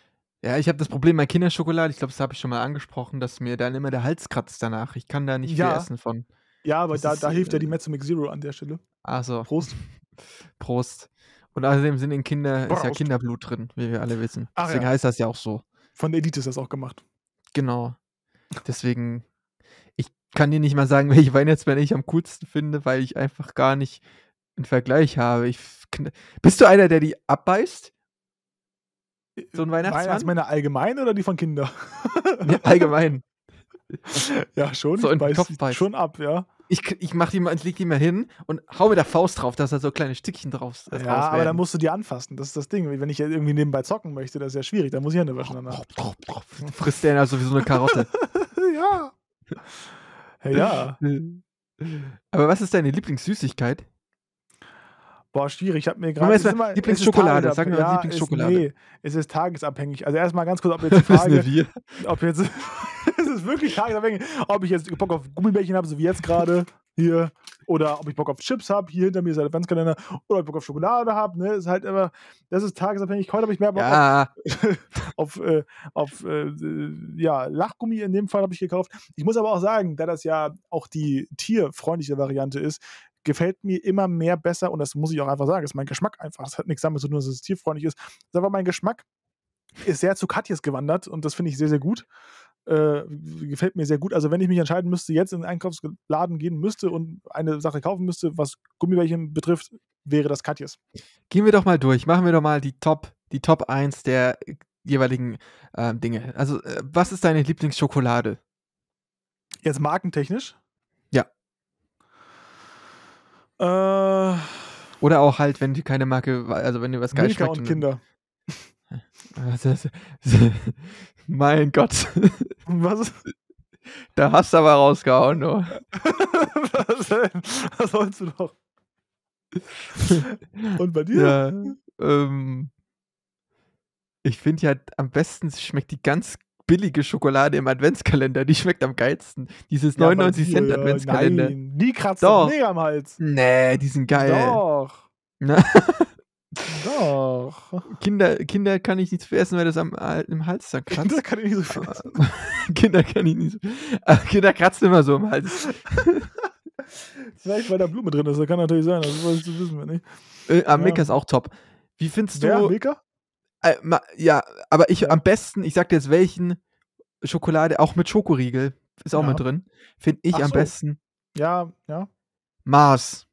Ja, ich habe das Problem bei Kinderschokolade, ich glaube, das habe ich schon mal angesprochen, dass mir dann immer der Hals kratzt danach. Ich kann da nicht viel Ja, essen von. ja, aber Das da ist, da hilft ja die Mezzomix Zero an der Stelle. ach so. Prost. Prost. Und außerdem sind in Kinder ist ja Prost. Kinderblut drin, wie wir alle wissen. Ach Deswegen ja, heißt das ja auch so. von der Elite ist das auch gemacht. Genau. Deswegen ich kann dir nicht mal sagen, welche Weihnachtsmänner ich am coolsten finde, weil ich einfach gar nicht 'n Vergleich habe. Bist du einer, der die abbeißt? So 'n Weihnachtsmann? Weihnachtsmänner allgemein oder die von Kinder? Ne, allgemein. Ja, schon, So ich in den beiße Topf die beißt. schon ab, ja. Ich leg die mal hin und haue mit der Faust drauf, dass da so kleine Stückchen draus Ja, draus aber dann werden. musst du die anfassen. Das ist das Ding. Wenn ich jetzt irgendwie nebenbei zocken möchte, das ist ja schwierig. Da muss ich Hände waschen danach. Frisst der also wie so 'ne Karotte. Ja. Ja. Aber was ist deine Lieblingssüßigkeit? Boah, schwierig. Ich habe mir Machen wir grade erst es ist mal immer es ist Lieblingsschokolade. Sag mir mal ja, Lieblingsschokolade. es ist tagesabhängig. Also, erst mal ganz kurz, ob jetzt die Wissen Frage wir. ob jetzt es ist wirklich tagesabhängig, ob ich jetzt Bock auf Gummibärchen habe, so wie jetzt grade hier, oder ob ich Bock auf Chips habe, hier hinter mir ist der Adventskalender, oder ob ich Bock auf Schokolade habe, ne? Ist halt immer das ist tagesabhängig. Heute habe ich mehr Bock Ja. auf ja, Lachgummi in dem Fall habe ich gekauft. Ich muss aber auch sagen, da das ja auch die tierfreundliche Variante ist, gefällt mir immer mehr besser und das muss ich auch einfach sagen, ist mein Geschmack einfach. Das hat nix damit zu tun, dass es tierfreundlich ist. Das ist einfach mein Geschmack ist sehr zu Katjes gewandert und das finde ich sehr, sehr gut. Gefällt mir sehr gut. Also, wenn ich mich entscheiden müsste, jetzt in 'n Einkaufsladen gehen müsste und eine Sache kaufen müsste, was Gummibärchen betrifft, wäre das Katjes. Gehen wir doch mal durch. Machen wir doch mal die Top 1 der jeweiligen, Dinge. Also, was ist deine Lieblingsschokolade? Jetzt markentechnisch? Ja. Äh, Oder auch halt, wenn dir keine Marke also, wenn dir was geil Milka schmeckt und und dann Kinder. mein Gott. Was? Da hast du aber rausgehauen, du. Was denn? Was wolltest du noch? Und bei dir? Ja, ich finde ja, am besten schmeckt die ganz billige Schokolade im Adventskalender, die schmeckt am geilsten. Dieses Ja, bei 99 dir, Cent ja. Adventskalender. Nein, die kratzt doch Doch. mega am Hals. Ne, die sind geil. Doch, Ne? doch. Kinder kann ich nicht so viel essen, weil das im Hals dann Kinder kratzt. kann ich nicht so viel essen. Kinder kann ich nicht so Kinder kratzen immer so im Hals. Vielleicht, weil da Blume drin ist, das kann natürlich sein, das wissen wir nicht. Milka Ja. ist auch top. Wie findest Wer? du Milka? ja, aber Ja. am besten, ich sage dir jetzt welchen Schokolade, auch mit Schokoriegel, ist auch Ja. mit drin, finde ich Ach am so. besten Ja, ja. Mars.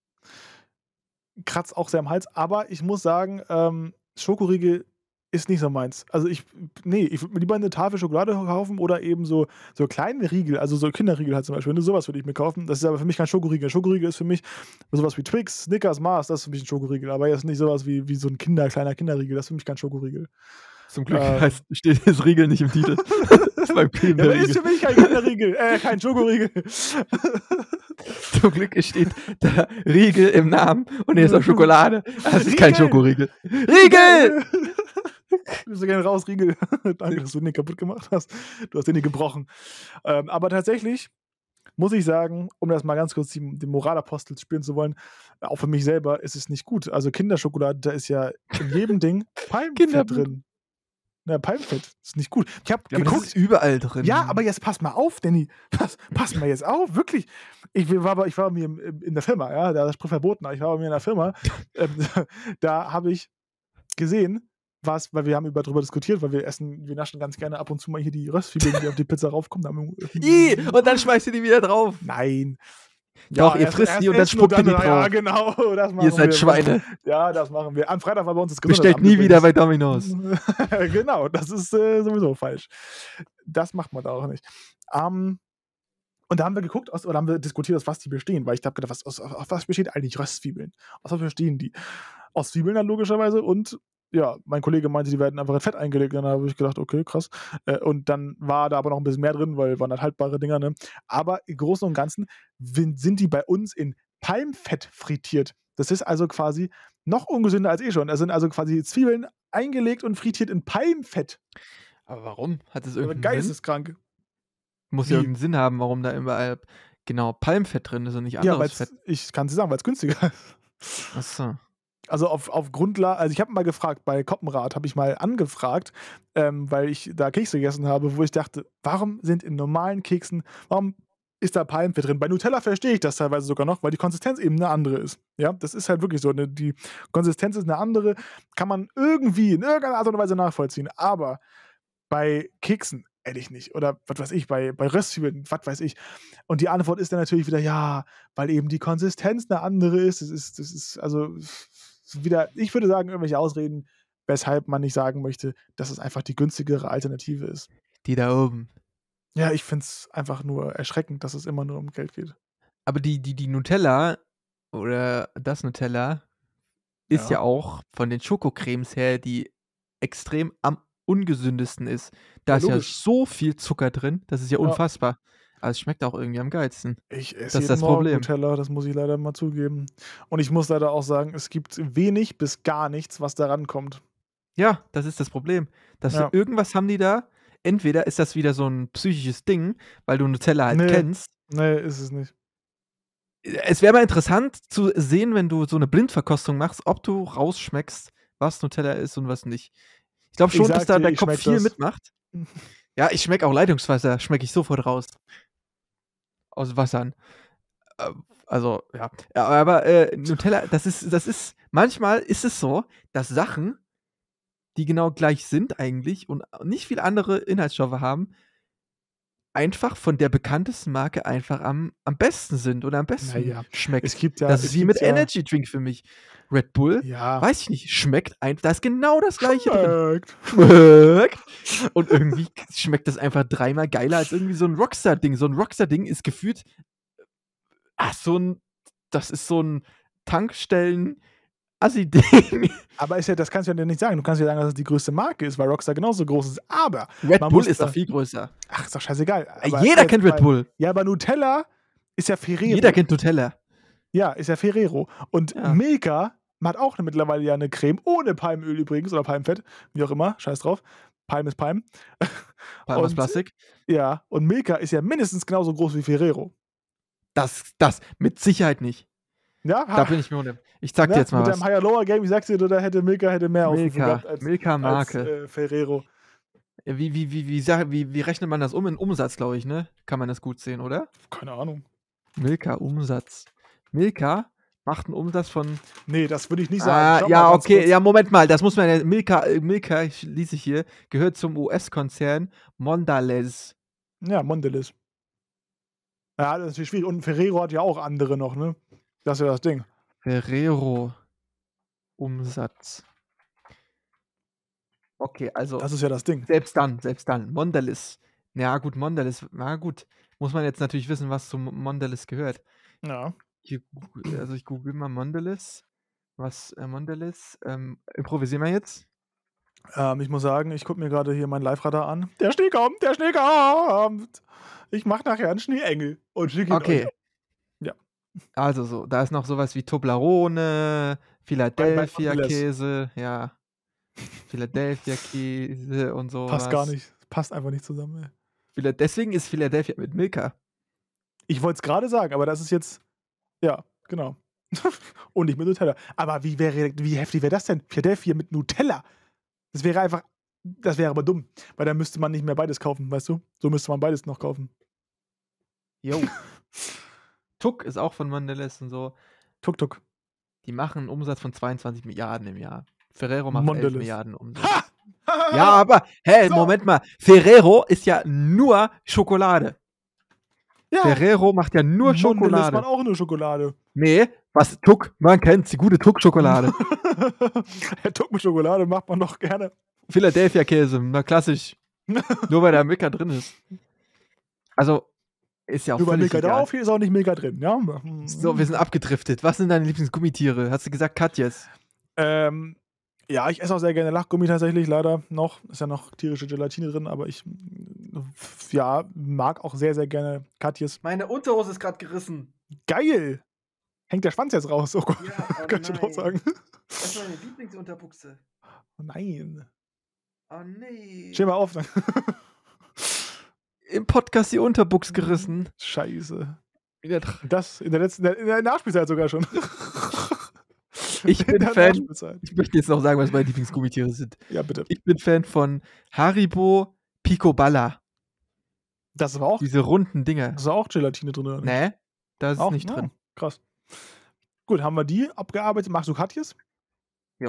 Kratzt auch sehr am Hals, aber ich muss sagen, Schokoriegel ist nicht so meins. Also, ich würde mir lieber 'ne Tafel Schokolade kaufen oder eben so kleine Riegel, also so Kinderriegel halt zum Beispiel, ne? So was würde ich mir kaufen. Das ist aber für mich kein Schokoriegel. Schokoriegel ist für mich so was wie Twix, Snickers, Mars, das ist für mich 'n Schokoriegel, aber jetzt nicht so was wie so 'n kleiner Kinderriegel, das ist für mich kein Schokoriegel. Zum Glück steht das Riegel nicht im Titel. Das war Ja, aber ist für mich kein Kinderriegel, kein Schokoriegel. Zum Glück steht da Riegel im Namen und er ist auf Schokolade. Das ist kein Riegel! Schokoriegel. Riegel! Grüße gehen raus, Riegel. Danke, dass du den kaputt gemacht hast. Du hast den hier gebrochen. Aber tatsächlich muss ich sagen, um das mal ganz kurz den Moralapostel spielen zu wollen, auch für mich selber ist es nicht gut. Also, Kinderschokolade, da ist ja in jedem Ding Palmfett Kinderblut. drin. Ja, Palmfett ist nicht gut. Ich habe Ja, aber das geguckt ist überall drin. ja, aber jetzt pass mal auf, Danny. Pass mal jetzt auf, wirklich. Ich war bei mir in der Firma, ja, da ist verboten, aber ich war bei mir in der Firma. Ähm, da habe ich gesehen, weil wir haben drüber diskutiert, weil wir naschen ganz gerne ab und zu mal hier die Röstzwiebeln, die auf die Pizza raufkommen. Da haben wir Und dann schmeißt ihr die wieder drauf. Nein. Doch, ihr erst frisst die und dann essen spuckt ihr die ja, drauf. genau, das machen Ihr seid wir. Schweine. Ja, das machen wir. Am Freitag war bei uns das Bestellt Gesundheitsamt nie wieder bei übrigens. Domino's. Genau, das ist, sowieso falsch. Das macht man da auch nicht. Und da haben wir geguckt oder haben wir diskutiert, aus was die bestehen, weil ich habe gedacht, aus was besteht eigentlich Röstzwiebeln? Aus was bestehen die? Aus Zwiebeln dann logischerweise und ja, mein Kollege meinte, die werden einfach in Fett eingelegt. Dann habe ich gedacht, okay, krass. Und dann war da aber noch ein bisschen mehr drin, weil waren halt haltbare Dinger, ne? Aber im Großen und Ganzen sind die bei uns in Palmfett frittiert. Das ist also quasi noch ungesünder als schon. Das sind also quasi Zwiebeln eingelegt und frittiert in Palmfett. Aber warum? Hat das Aber irgendeinen Sinn? geisteskrank. Muss ja Wie? irgendeinen Sinn haben, warum da überall genau Palmfett drin ist und nicht Ja, anderes Fett. ich kann es dir sagen, weil es günstiger ist. Ach so. Also auf Grundlage, also ich habe mal gefragt, bei Koppenrad habe ich mal angefragt, weil ich da Kekse gegessen habe, wo ich dachte, warum sind in normalen Keksen, warum ist da Palmfett drin? Bei Nutella verstehe ich das teilweise sogar noch, weil die Konsistenz eben eine andere ist. Ja, das ist halt wirklich so. Die Konsistenz ist eine andere, kann man irgendwie in irgendeiner Art und Weise nachvollziehen. Aber bei Keksen, ehrlich nicht. Oder was weiß ich, bei Röstzwiebeln, was weiß ich. Und die Antwort ist dann natürlich wieder, ja, weil eben die Konsistenz eine andere ist. Das ist also wieder, ich würde sagen, irgendwelche Ausreden, weshalb man nicht sagen möchte, dass es einfach die günstigere Alternative ist. Die da oben. Ja, ich finde es einfach nur erschreckend, dass es immer nur um Geld geht. Aber die Nutella oder das Nutella ist ja Ja. auch von den Schokocremes her, die extrem am ungesündesten ist. Da Ja, ist ja logisch. so viel Zucker drin, das ist ja Ja. unfassbar. Aber es schmeckt auch irgendwie am geilsten. Ich esse Das ist jeden das Morgen Problem. Nutella, das muss ich leider mal zugeben. Und ich muss leider auch sagen, es gibt wenig bis gar nichts, was da rankommt. Ja, das ist das Problem. Ja. Irgendwas haben die da. Entweder ist das wieder so 'n psychisches Ding, weil du Nutella halt Ne, kennst. ne, ist es nicht. Es wäre mal interessant zu sehen, wenn du so 'ne Blindverkostung machst, ob du rausschmeckst, was Nutella ist und was nicht. Ich glaube Ich schon, dass sage da dir, der ich Kopf schmecke viel das. mitmacht. Ja, ich schmecke auch Leitungswasser, schmecke ich sofort raus. Aus Wassern. Also, ja. Ja, aber, Nutella, das ist manchmal ist es so, dass Sachen, die genau gleich sind eigentlich und nicht viel andere Inhaltsstoffe haben, einfach von der bekanntesten Marke einfach am besten sind oder am Na besten ja, schmeckt. es gibt ja Das ist es wie gibt mit ja Energy Drink für mich. Red Bull, ja, weiß ich nicht, schmeckt da ist genau das Gleiche drin. schmeckt. Schmeckt. Und irgendwie schmeckt das einfach dreimal geiler als irgendwie so 'n Rockstar-Ding. So 'n Rockstar-Ding ist gefühlt, das ist so 'n Tankstellen-Assi-Ding. Aber das kannst du ja nicht sagen. Du kannst ja sagen, dass es die größte Marke ist, weil Rockstar genauso groß ist. Aber Red man Bull muss ist doch da viel größer. ach, ist doch scheißegal. Aber Jeder jetzt kennt Red mal Bull. ja, aber Nutella ist ja Jeder Ferrero. kennt Nutella. Ja, ist ja Ferrero. Und Ja. Milka hat auch mittlerweile ja 'ne Creme ohne Palmöl übrigens oder Palmfett, wie auch immer, scheiß drauf. Palm ist Palm. Palm aus Und Plastik. ja, und Milka ist ja mindestens genauso groß wie Ferrero. Das mit Sicherheit nicht. Ja, Da ha, bin ich mir Ich sage dir ne? jetzt mal Mit deinem was. Higher Lower Game, ich sage dir, da hätte Milka mehr Aufrufe gehabt Milka als Marke. Ferrero. Wie rechnet man das um in Umsatz, glaube ich, ne? Kann man das gut sehen, oder? Keine Ahnung. Milka Umsatz. Milka macht 'n Umsatz von Ne, das würde ich nicht sagen. Schau mal ja, ganz okay, kurz. ja, Moment mal, das muss man ja Milka, ich lese hier, gehört zum US-Konzern Mondelez. Ja, Mondelez. Ja, das ist natürlich schwierig. Und Ferrero hat ja auch andere noch, ne? Das ist ja das Ding. Ferrero Umsatz. Okay, also Das ist ja das Ding. selbst dann. Mondelez. Ja gut, Mondelez, na gut. Muss man jetzt natürlich wissen, was zu Mondelez gehört. Ja. Ich google mal Mondelez. Was, Mondelez, improvisieren wir jetzt? Ich muss sagen, ich gucke mir grade hier mein Live-Radar an. Der Schnee kommt, der Schnee kommt. Ich mache nachher 'n Schneeengel und schicke ihn euch. Okay, Ja, also so, da ist noch so was wie Toblerone, bei Mondelez. Philadelphia-Käse, ja. Philadelphia-Käse und so Passt gar was. nicht. Passt einfach nicht zusammen, ey. Deswegen ist Philadelphia mit Milka. Ich wollte es grade sagen, aber das ist jetzt ja, genau. Und nicht mit Nutella. Aber wie heftig wäre das denn? Philadelphia mit Nutella. Das wäre aber dumm, weil dann müsste man nicht mehr beides kaufen, weißt du? So müsste man beides noch kaufen. Jo. Tuck ist auch von Mondelez und so. Tuk Tuk. Die machen 'n Umsatz von 22 Milliarden im Jahr. Ferrero macht 11 Mondelez. Milliarden Umsatz. Ha! Ja, aber hey, So. Moment mal. Ferrero ist ja nur Schokolade. Ja, Ferrero macht ja nur Mondelez Schokolade. macht auch nur Schokolade. Ne, was Tuck, man kennt's, die gute Tuck-Schokolade. Ja, Tuck mit Schokolade macht man doch gerne. Philadelphia-Käse, na klassisch. Nur weil da Milka drin ist. Also, ist ja auch Nur weil völlig Milka egal. drauf, hier ist auch nicht Milka drin, ja? So, wir sind abgedriftet. Was sind deine Lieblingsgummitiere? Hast du gesagt Katjes? Ja, ich esse auch sehr gerne Lachgummi tatsächlich, leider noch. Ist ja noch tierische Gelatine drin, aber ich ja, mag auch sehr, sehr gerne Katjes. Meine Unterhose ist grad gerissen. Geil! Hängt der Schwanz jetzt raus? Oh Gott, Ja, oh kann ich dir auch nein. sagen. Das ist meine Lieblingsunterbuchse. Oh nein. Oh ne. Steh mal auf. Dann. Im Podcast die Unterbuchs gerissen. Scheiße. Wieder Das in der Nachspielzeit sogar schon. Ich bin Fan. Ich möchte jetzt noch sagen, was meine Lieblingsgummitiere sind. Ja, bitte. Ich bin Fan von Haribo Picoballa. Das war auch. Diese runden Dinger. Da ist auch Gelatine drin, oder nicht? Nee, da ist nicht drin. Krass. Gut, haben wir die abgearbeitet. Magst du Katjes? Jo.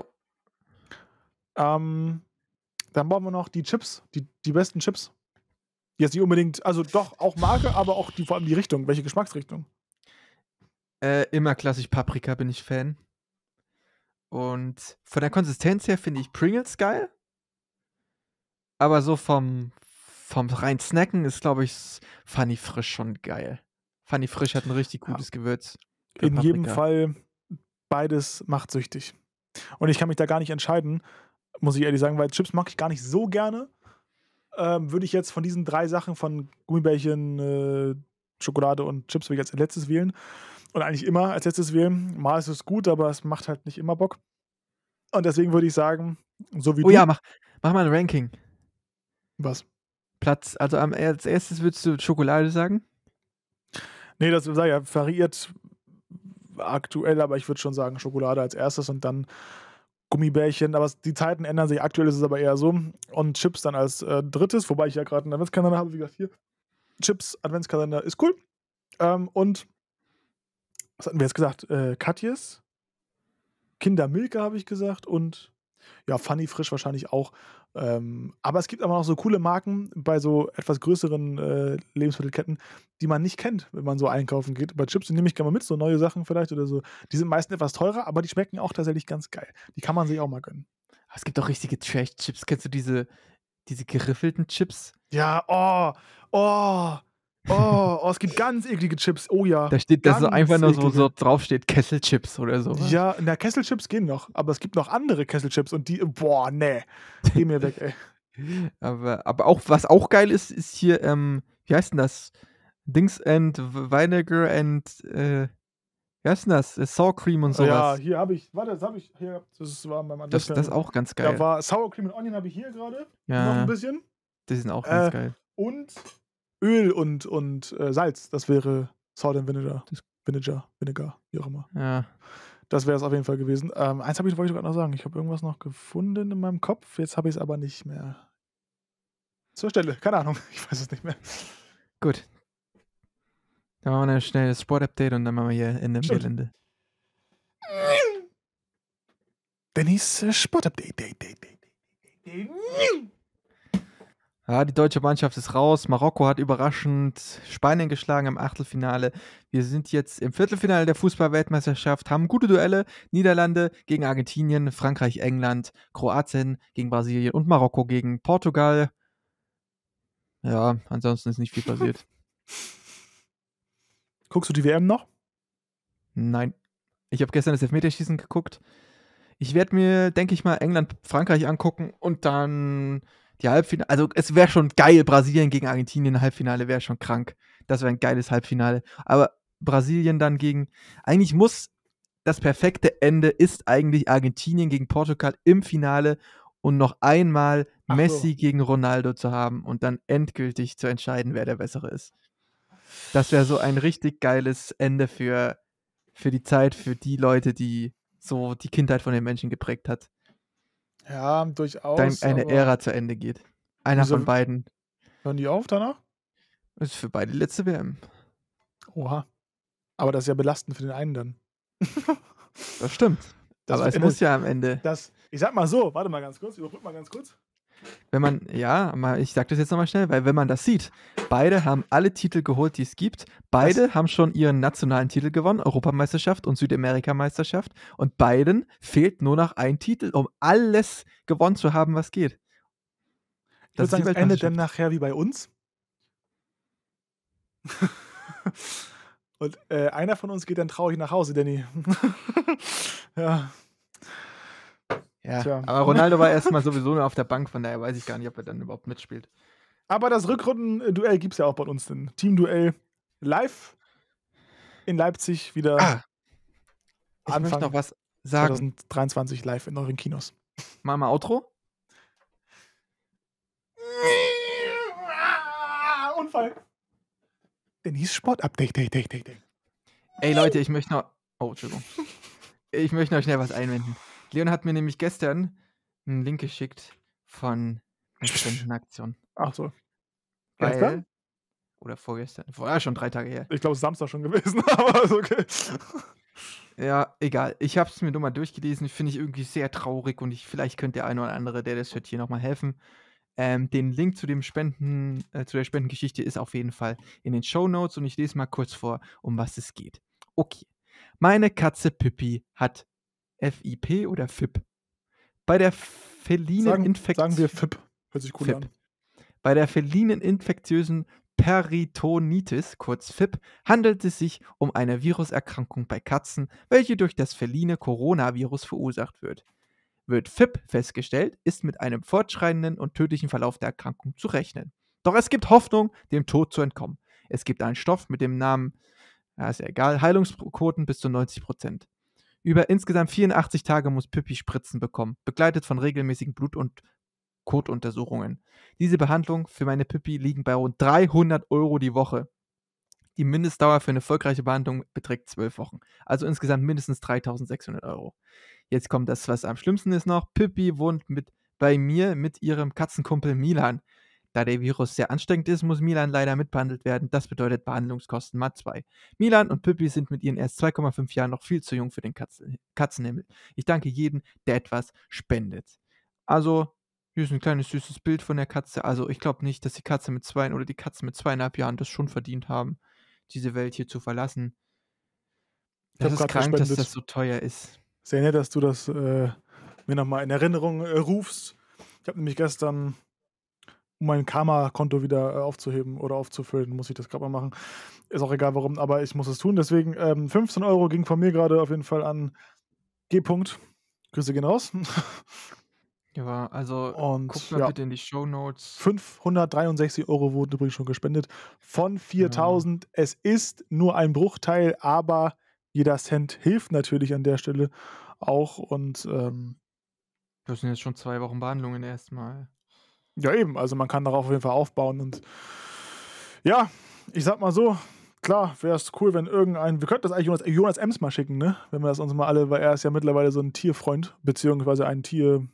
Dann brauchen wir noch die Chips, die besten Chips. Jetzt nicht unbedingt, also doch, auch Marke, aber auch vor allem die Richtung. Welche Geschmacksrichtung? Immer klassisch Paprika bin ich Fan. Und von der Konsistenz her finde ich Pringles geil. Aber so vom rein Snacken ist, glaube ich, Funny Frisch schon geil. Funny Frisch hat ein richtig gutes Gewürz. In jedem Fall, beides macht süchtig. Und ich kann mich da gar nicht entscheiden, muss ich ehrlich sagen, weil Chips mag ich gar nicht so gerne. Würde ich jetzt von diesen 3 Sachen, von Gummibärchen, Schokolade und Chips, würde ich als letztes wählen. Und eigentlich immer als letztes wählen. Mal ist es gut, aber es macht halt nicht immer Bock. Und deswegen würde ich sagen, so wie du. Oh ja, mach mal ein Ranking. Was? Platz, also als erstes würdest du Schokolade sagen? Nee, das variiert aktuell, aber ich würde schon sagen Schokolade als erstes und dann Gummibärchen. Aber die Zeiten ändern sich. Aktuell ist es aber eher so. Und Chips dann als drittes, wobei ich ja gerade einen Adventskalender habe, wie gesagt, hier. Chips, Adventskalender ist cool. Und was hatten wir jetzt gesagt? Katjes, Kinder Milka habe ich gesagt und ja, Funny Frisch wahrscheinlich auch. Aber es gibt aber noch so coole Marken bei so etwas größeren Lebensmittelketten, die man nicht kennt, wenn man so einkaufen geht. Bei Chips, die nehme ich gerne mal mit, so neue Sachen vielleicht oder so. Die sind meistens etwas teurer, aber die schmecken auch tatsächlich ganz geil. Die kann man sich auch mal gönnen. Es gibt auch richtige Trash-Chips. Kennst du diese geriffelten Chips? Ja, es gibt ganz eklige Chips. Oh ja. Da steht das so einfach nur so draufsteht, Kesselchips oder so. Ja, Kesselchips gehen noch, aber es gibt noch andere Kesselchips und die, boah, nee. Geh mir weg, ey. Aber auch, was auch geil ist hier, wie heißt denn das? Dings and Vinegar and, wie heißt denn das? Sour Cream und sowas. Ja, hier habe ich, warte, das habe ich hier, das war beim Das ist auch ganz geil. Da war Sour Cream und Onion habe ich hier gerade. Ja. Noch ein bisschen. Die sind auch ganz geil. Und Öl und Salz, das wäre Salt and Vinegar, wie auch immer. Ja. Das wäre es auf jeden Fall gewesen. Eins wollte ich gerade noch sagen. Ich habe irgendwas noch gefunden in meinem Kopf. Jetzt habe ich es aber nicht mehr. Zur Stelle. Keine Ahnung. Ich weiß es nicht mehr. Gut. Dann machen wir ein schnelles Sport-Update und dann machen wir hier Ende im Gelände. Dennis Sport-Update. Ja, die deutsche Mannschaft ist raus. Marokko hat überraschend Spanien geschlagen im Achtelfinale. Wir sind jetzt im Viertelfinale der Fußball-Weltmeisterschaft, haben gute Duelle. Niederlande gegen Argentinien, Frankreich, England, Kroatien gegen Brasilien und Marokko gegen Portugal. Ja, ansonsten ist nicht viel passiert. Guckst du die WM noch? Nein. Ich habe gestern das Elfmeterschießen geguckt. Ich werde mir, denke ich mal, England-Frankreich angucken und dann die Halbfinale. Also es wäre schon geil, Brasilien gegen Argentinien, Halbfinale wäre schon krank. Das wäre ein geiles Halbfinale. Aber Brasilien dann gegen, eigentlich muss das perfekte Ende ist eigentlich Argentinien gegen Portugal im Finale und noch einmal Messi gegen Ronaldo zu haben und dann endgültig zu entscheiden, wer der Bessere ist. Das wäre so ein richtig geiles Ende für die Zeit, für die Leute, die so die Kindheit von den Menschen geprägt hat. Ja, durchaus. Dann eine Ära zu Ende geht. Einer von beiden. Hören die auf danach? Das ist für beide die letzte WM. Oha. Aber das ist ja belastend für den einen dann. Das stimmt. Aber es muss ja am Ende. Ich sag mal so, warte mal ganz kurz, überbrück mal ganz kurz. Wenn man, ich sag das jetzt nochmal schnell, weil wenn man das sieht, beide haben alle Titel geholt, die es gibt. Beide haben schon ihren nationalen Titel gewonnen, Europameisterschaft und Südamerikameisterschaft. Und beiden fehlt nur noch ein Titel, um alles gewonnen zu haben, was geht. Ich würde sagen, es endet dann nachher wie bei uns. Und einer von uns geht dann traurig nach Hause, Danny. Ja. Ja, aber Ronaldo war erstmal sowieso nur auf der Bank, von daher weiß ich gar nicht, ob er dann überhaupt mitspielt. Aber das Rückrundenduell gibt es ja auch bei uns, denn Teamduell live in Leipzig wieder. Ich möchte noch was sagen. 2023 live in euren Kinos. Machen wir Outro? Unfall. Dennis Sport-Update. Ey Leute, ich möchte noch. Oh, Entschuldigung. Ich möchte noch schnell was einwenden. Leon hat mir nämlich gestern einen Link geschickt von einer Spendenaktion. Ach so. Gestern? Oder vorgestern? Vorher schon 3 Tage her. Ich glaube, es ist Samstag schon gewesen, aber ist okay. Ja, egal. Ich habe es mir nur mal durchgelesen. Finde ich irgendwie sehr traurig und vielleicht könnte der eine oder andere, der das hört, hier nochmal helfen. Den Link zu der Spendengeschichte ist auf jeden Fall in den Shownotes und ich lese mal kurz vor, um was es geht. Okay. Meine Katze Pippi hat FIP oder FIP. Bei der felinen Infektion. Sagen wir FIP. Hört sich cool an. Bei der felinen infektiösen Peritonitis, kurz FIP, handelt es sich um eine Viruserkrankung bei Katzen, welche durch das feline Coronavirus verursacht wird. Wird FIP festgestellt, ist mit einem fortschreitenden und tödlichen Verlauf der Erkrankung zu rechnen. Doch es gibt Hoffnung, dem Tod zu entkommen. Es gibt einen Stoff mit dem Namen, ist ja egal, Heilungsquoten bis zu 90%. Über insgesamt 84 Tage muss Pippi Spritzen bekommen, begleitet von regelmäßigen Blut- und Kotuntersuchungen. Diese Behandlung für meine Pippi liegen bei rund 300 € die Woche. Die Mindestdauer für eine erfolgreiche Behandlung beträgt 12 Wochen. Also insgesamt mindestens 3.600 €. Jetzt kommt das, was am schlimmsten ist noch. Pippi wohnt bei mir mit ihrem Katzenkumpel Milan. Da der Virus sehr ansteckend ist, muss Milan leider mitbehandelt werden. Das bedeutet Behandlungskosten mal 2. Milan und Pippi sind mit ihren erst 2,5 Jahren noch viel zu jung für den Katzenhimmel. Ich danke jedem, der etwas spendet. Also, hier ist ein kleines süßes Bild von der Katze. Also, ich glaube nicht, dass die Katze mit 2 oder die Katzen mit 2,5 Jahren das schon verdient haben, diese Welt hier zu verlassen. Das ist krank, dass das so teuer ist. Sehr nett, dass du das mir nochmal in Erinnerung rufst. Ich habe nämlich gestern, um mein Karma-Konto wieder aufzuheben oder aufzufüllen, muss ich das gerade mal machen. Ist auch egal warum, aber ich muss es tun. Deswegen 15 € ging von mir gerade auf jeden Fall an G. Grüße gehen raus. Ja, also und guckt mal bitte in die Shownotes. 563 € wurden übrigens schon gespendet von 4.000. Ja. Es ist nur ein Bruchteil, aber jeder Cent hilft natürlich an der Stelle auch. Und das sind jetzt schon 2 Wochen Behandlungen erstmal. Ja, eben. Also man kann darauf auf jeden Fall aufbauen. Und ja, ich sag mal so, klar, wäre es cool, wenn wir könnten das eigentlich Jonas Ems mal schicken, ne? Wenn wir das uns mal alle, weil er ist ja mittlerweile so ein Tierfreund, beziehungsweise ein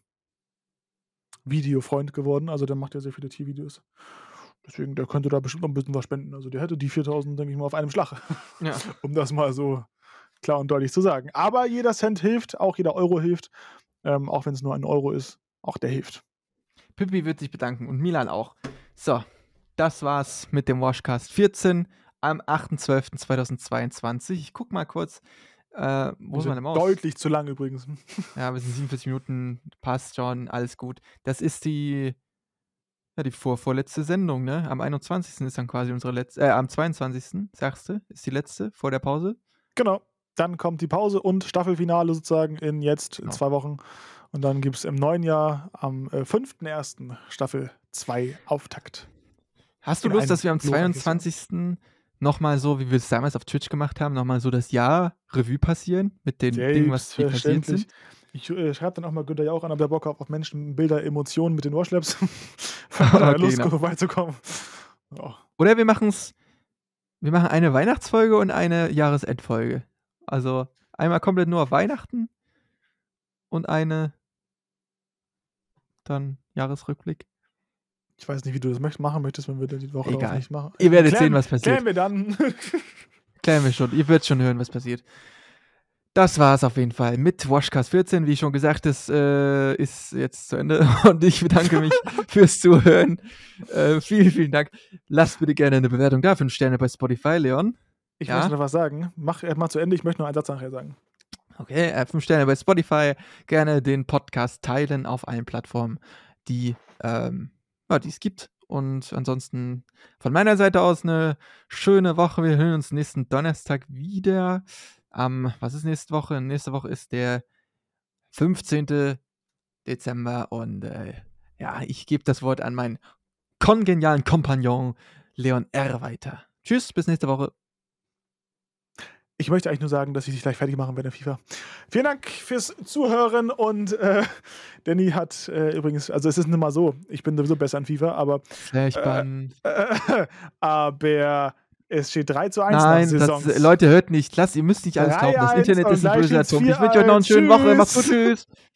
Tiervideofreund geworden. Also der macht ja sehr viele Tiervideos. Deswegen, der könnte da bestimmt noch ein bisschen was spenden. Also der hätte die 4.000, denke ich mal, auf einem Schlag. Ja. Um das mal so klar und deutlich zu sagen. Aber jeder Cent hilft, auch jeder Euro hilft. Auch wenn es nur 1 € ist, auch der hilft. Pippi wird sich bedanken und Milan auch. So, das war's mit dem Washcast 14 am 8.12.2022. Ich guck mal kurz, wo ist meine Maus? Deutlich zu lang übrigens. Ja, wir sind 47 Minuten, passt schon, alles gut. Das ist die vorletzte Sendung, ne? Am 21. ist dann quasi unsere letzte, am 22. sagst du, ist die letzte vor der Pause? Genau, dann kommt die Pause und Staffelfinale sozusagen in 2 Wochen. Und dann gibt es im neuen Jahr am 5.1. Staffel 2 Auftakt. Hast du Lust, dass wir am 22. nochmal so, wie wir es damals auf Twitch gemacht haben, nochmal so das Jahr Revue passieren mit den Dingen, was hier passiert sind? Ich schreibe dann auch mal Günther Jauch an, ob der Bock hat auf Menschen, Bilder, Emotionen mit den Washlabs. Okay, Lust, genau. Vorbeizukommen. Oh. Oder wir machen eine Weihnachtsfolge und eine Jahresendfolge. Also einmal komplett nur auf Weihnachten und eine dann Jahresrückblick. Ich weiß nicht, wie du das machen möchtest, wenn wir die Woche darauf nicht machen. Ihr werdet sehen, was passiert. Klären wir dann. Klären wir schon. Ihr werdet schon hören, was passiert. Das war es auf jeden Fall mit Washcast 14. Wie schon gesagt, das ist jetzt zu Ende. Und ich bedanke mich fürs Zuhören. Vielen, vielen Dank. Lasst bitte gerne eine Bewertung da. 5 Sterne bei Spotify, Leon. Ich möchte noch was sagen. Mach mal zu Ende. Ich möchte noch einen Satz nachher sagen. Okay, 5 Sterne bei Spotify. Gerne den Podcast teilen auf allen Plattformen, die es gibt. Und ansonsten von meiner Seite aus eine schöne Woche. Wir hören uns nächsten Donnerstag wieder. Was ist nächste Woche? Nächste Woche ist der 15. Dezember und ich gebe das Wort an meinen kongenialen Kompagnon Leon R. weiter. Tschüss, bis nächste Woche. Ich möchte eigentlich nur sagen, dass ich dich gleich fertig machen werde, FIFA. Vielen Dank fürs Zuhören und Danny hat übrigens, also es ist nicht mal so, ich bin sowieso besser an FIFA, aber Flashband. Aber Es steht 3:1 Nein, nach Saisons. Leute, hört nicht. Ihr müsst nicht alles glauben. Das Internet ist ein böser Zunge. Ich wünsche euch noch eine schöne Woche. Macht's gut. Tschüss.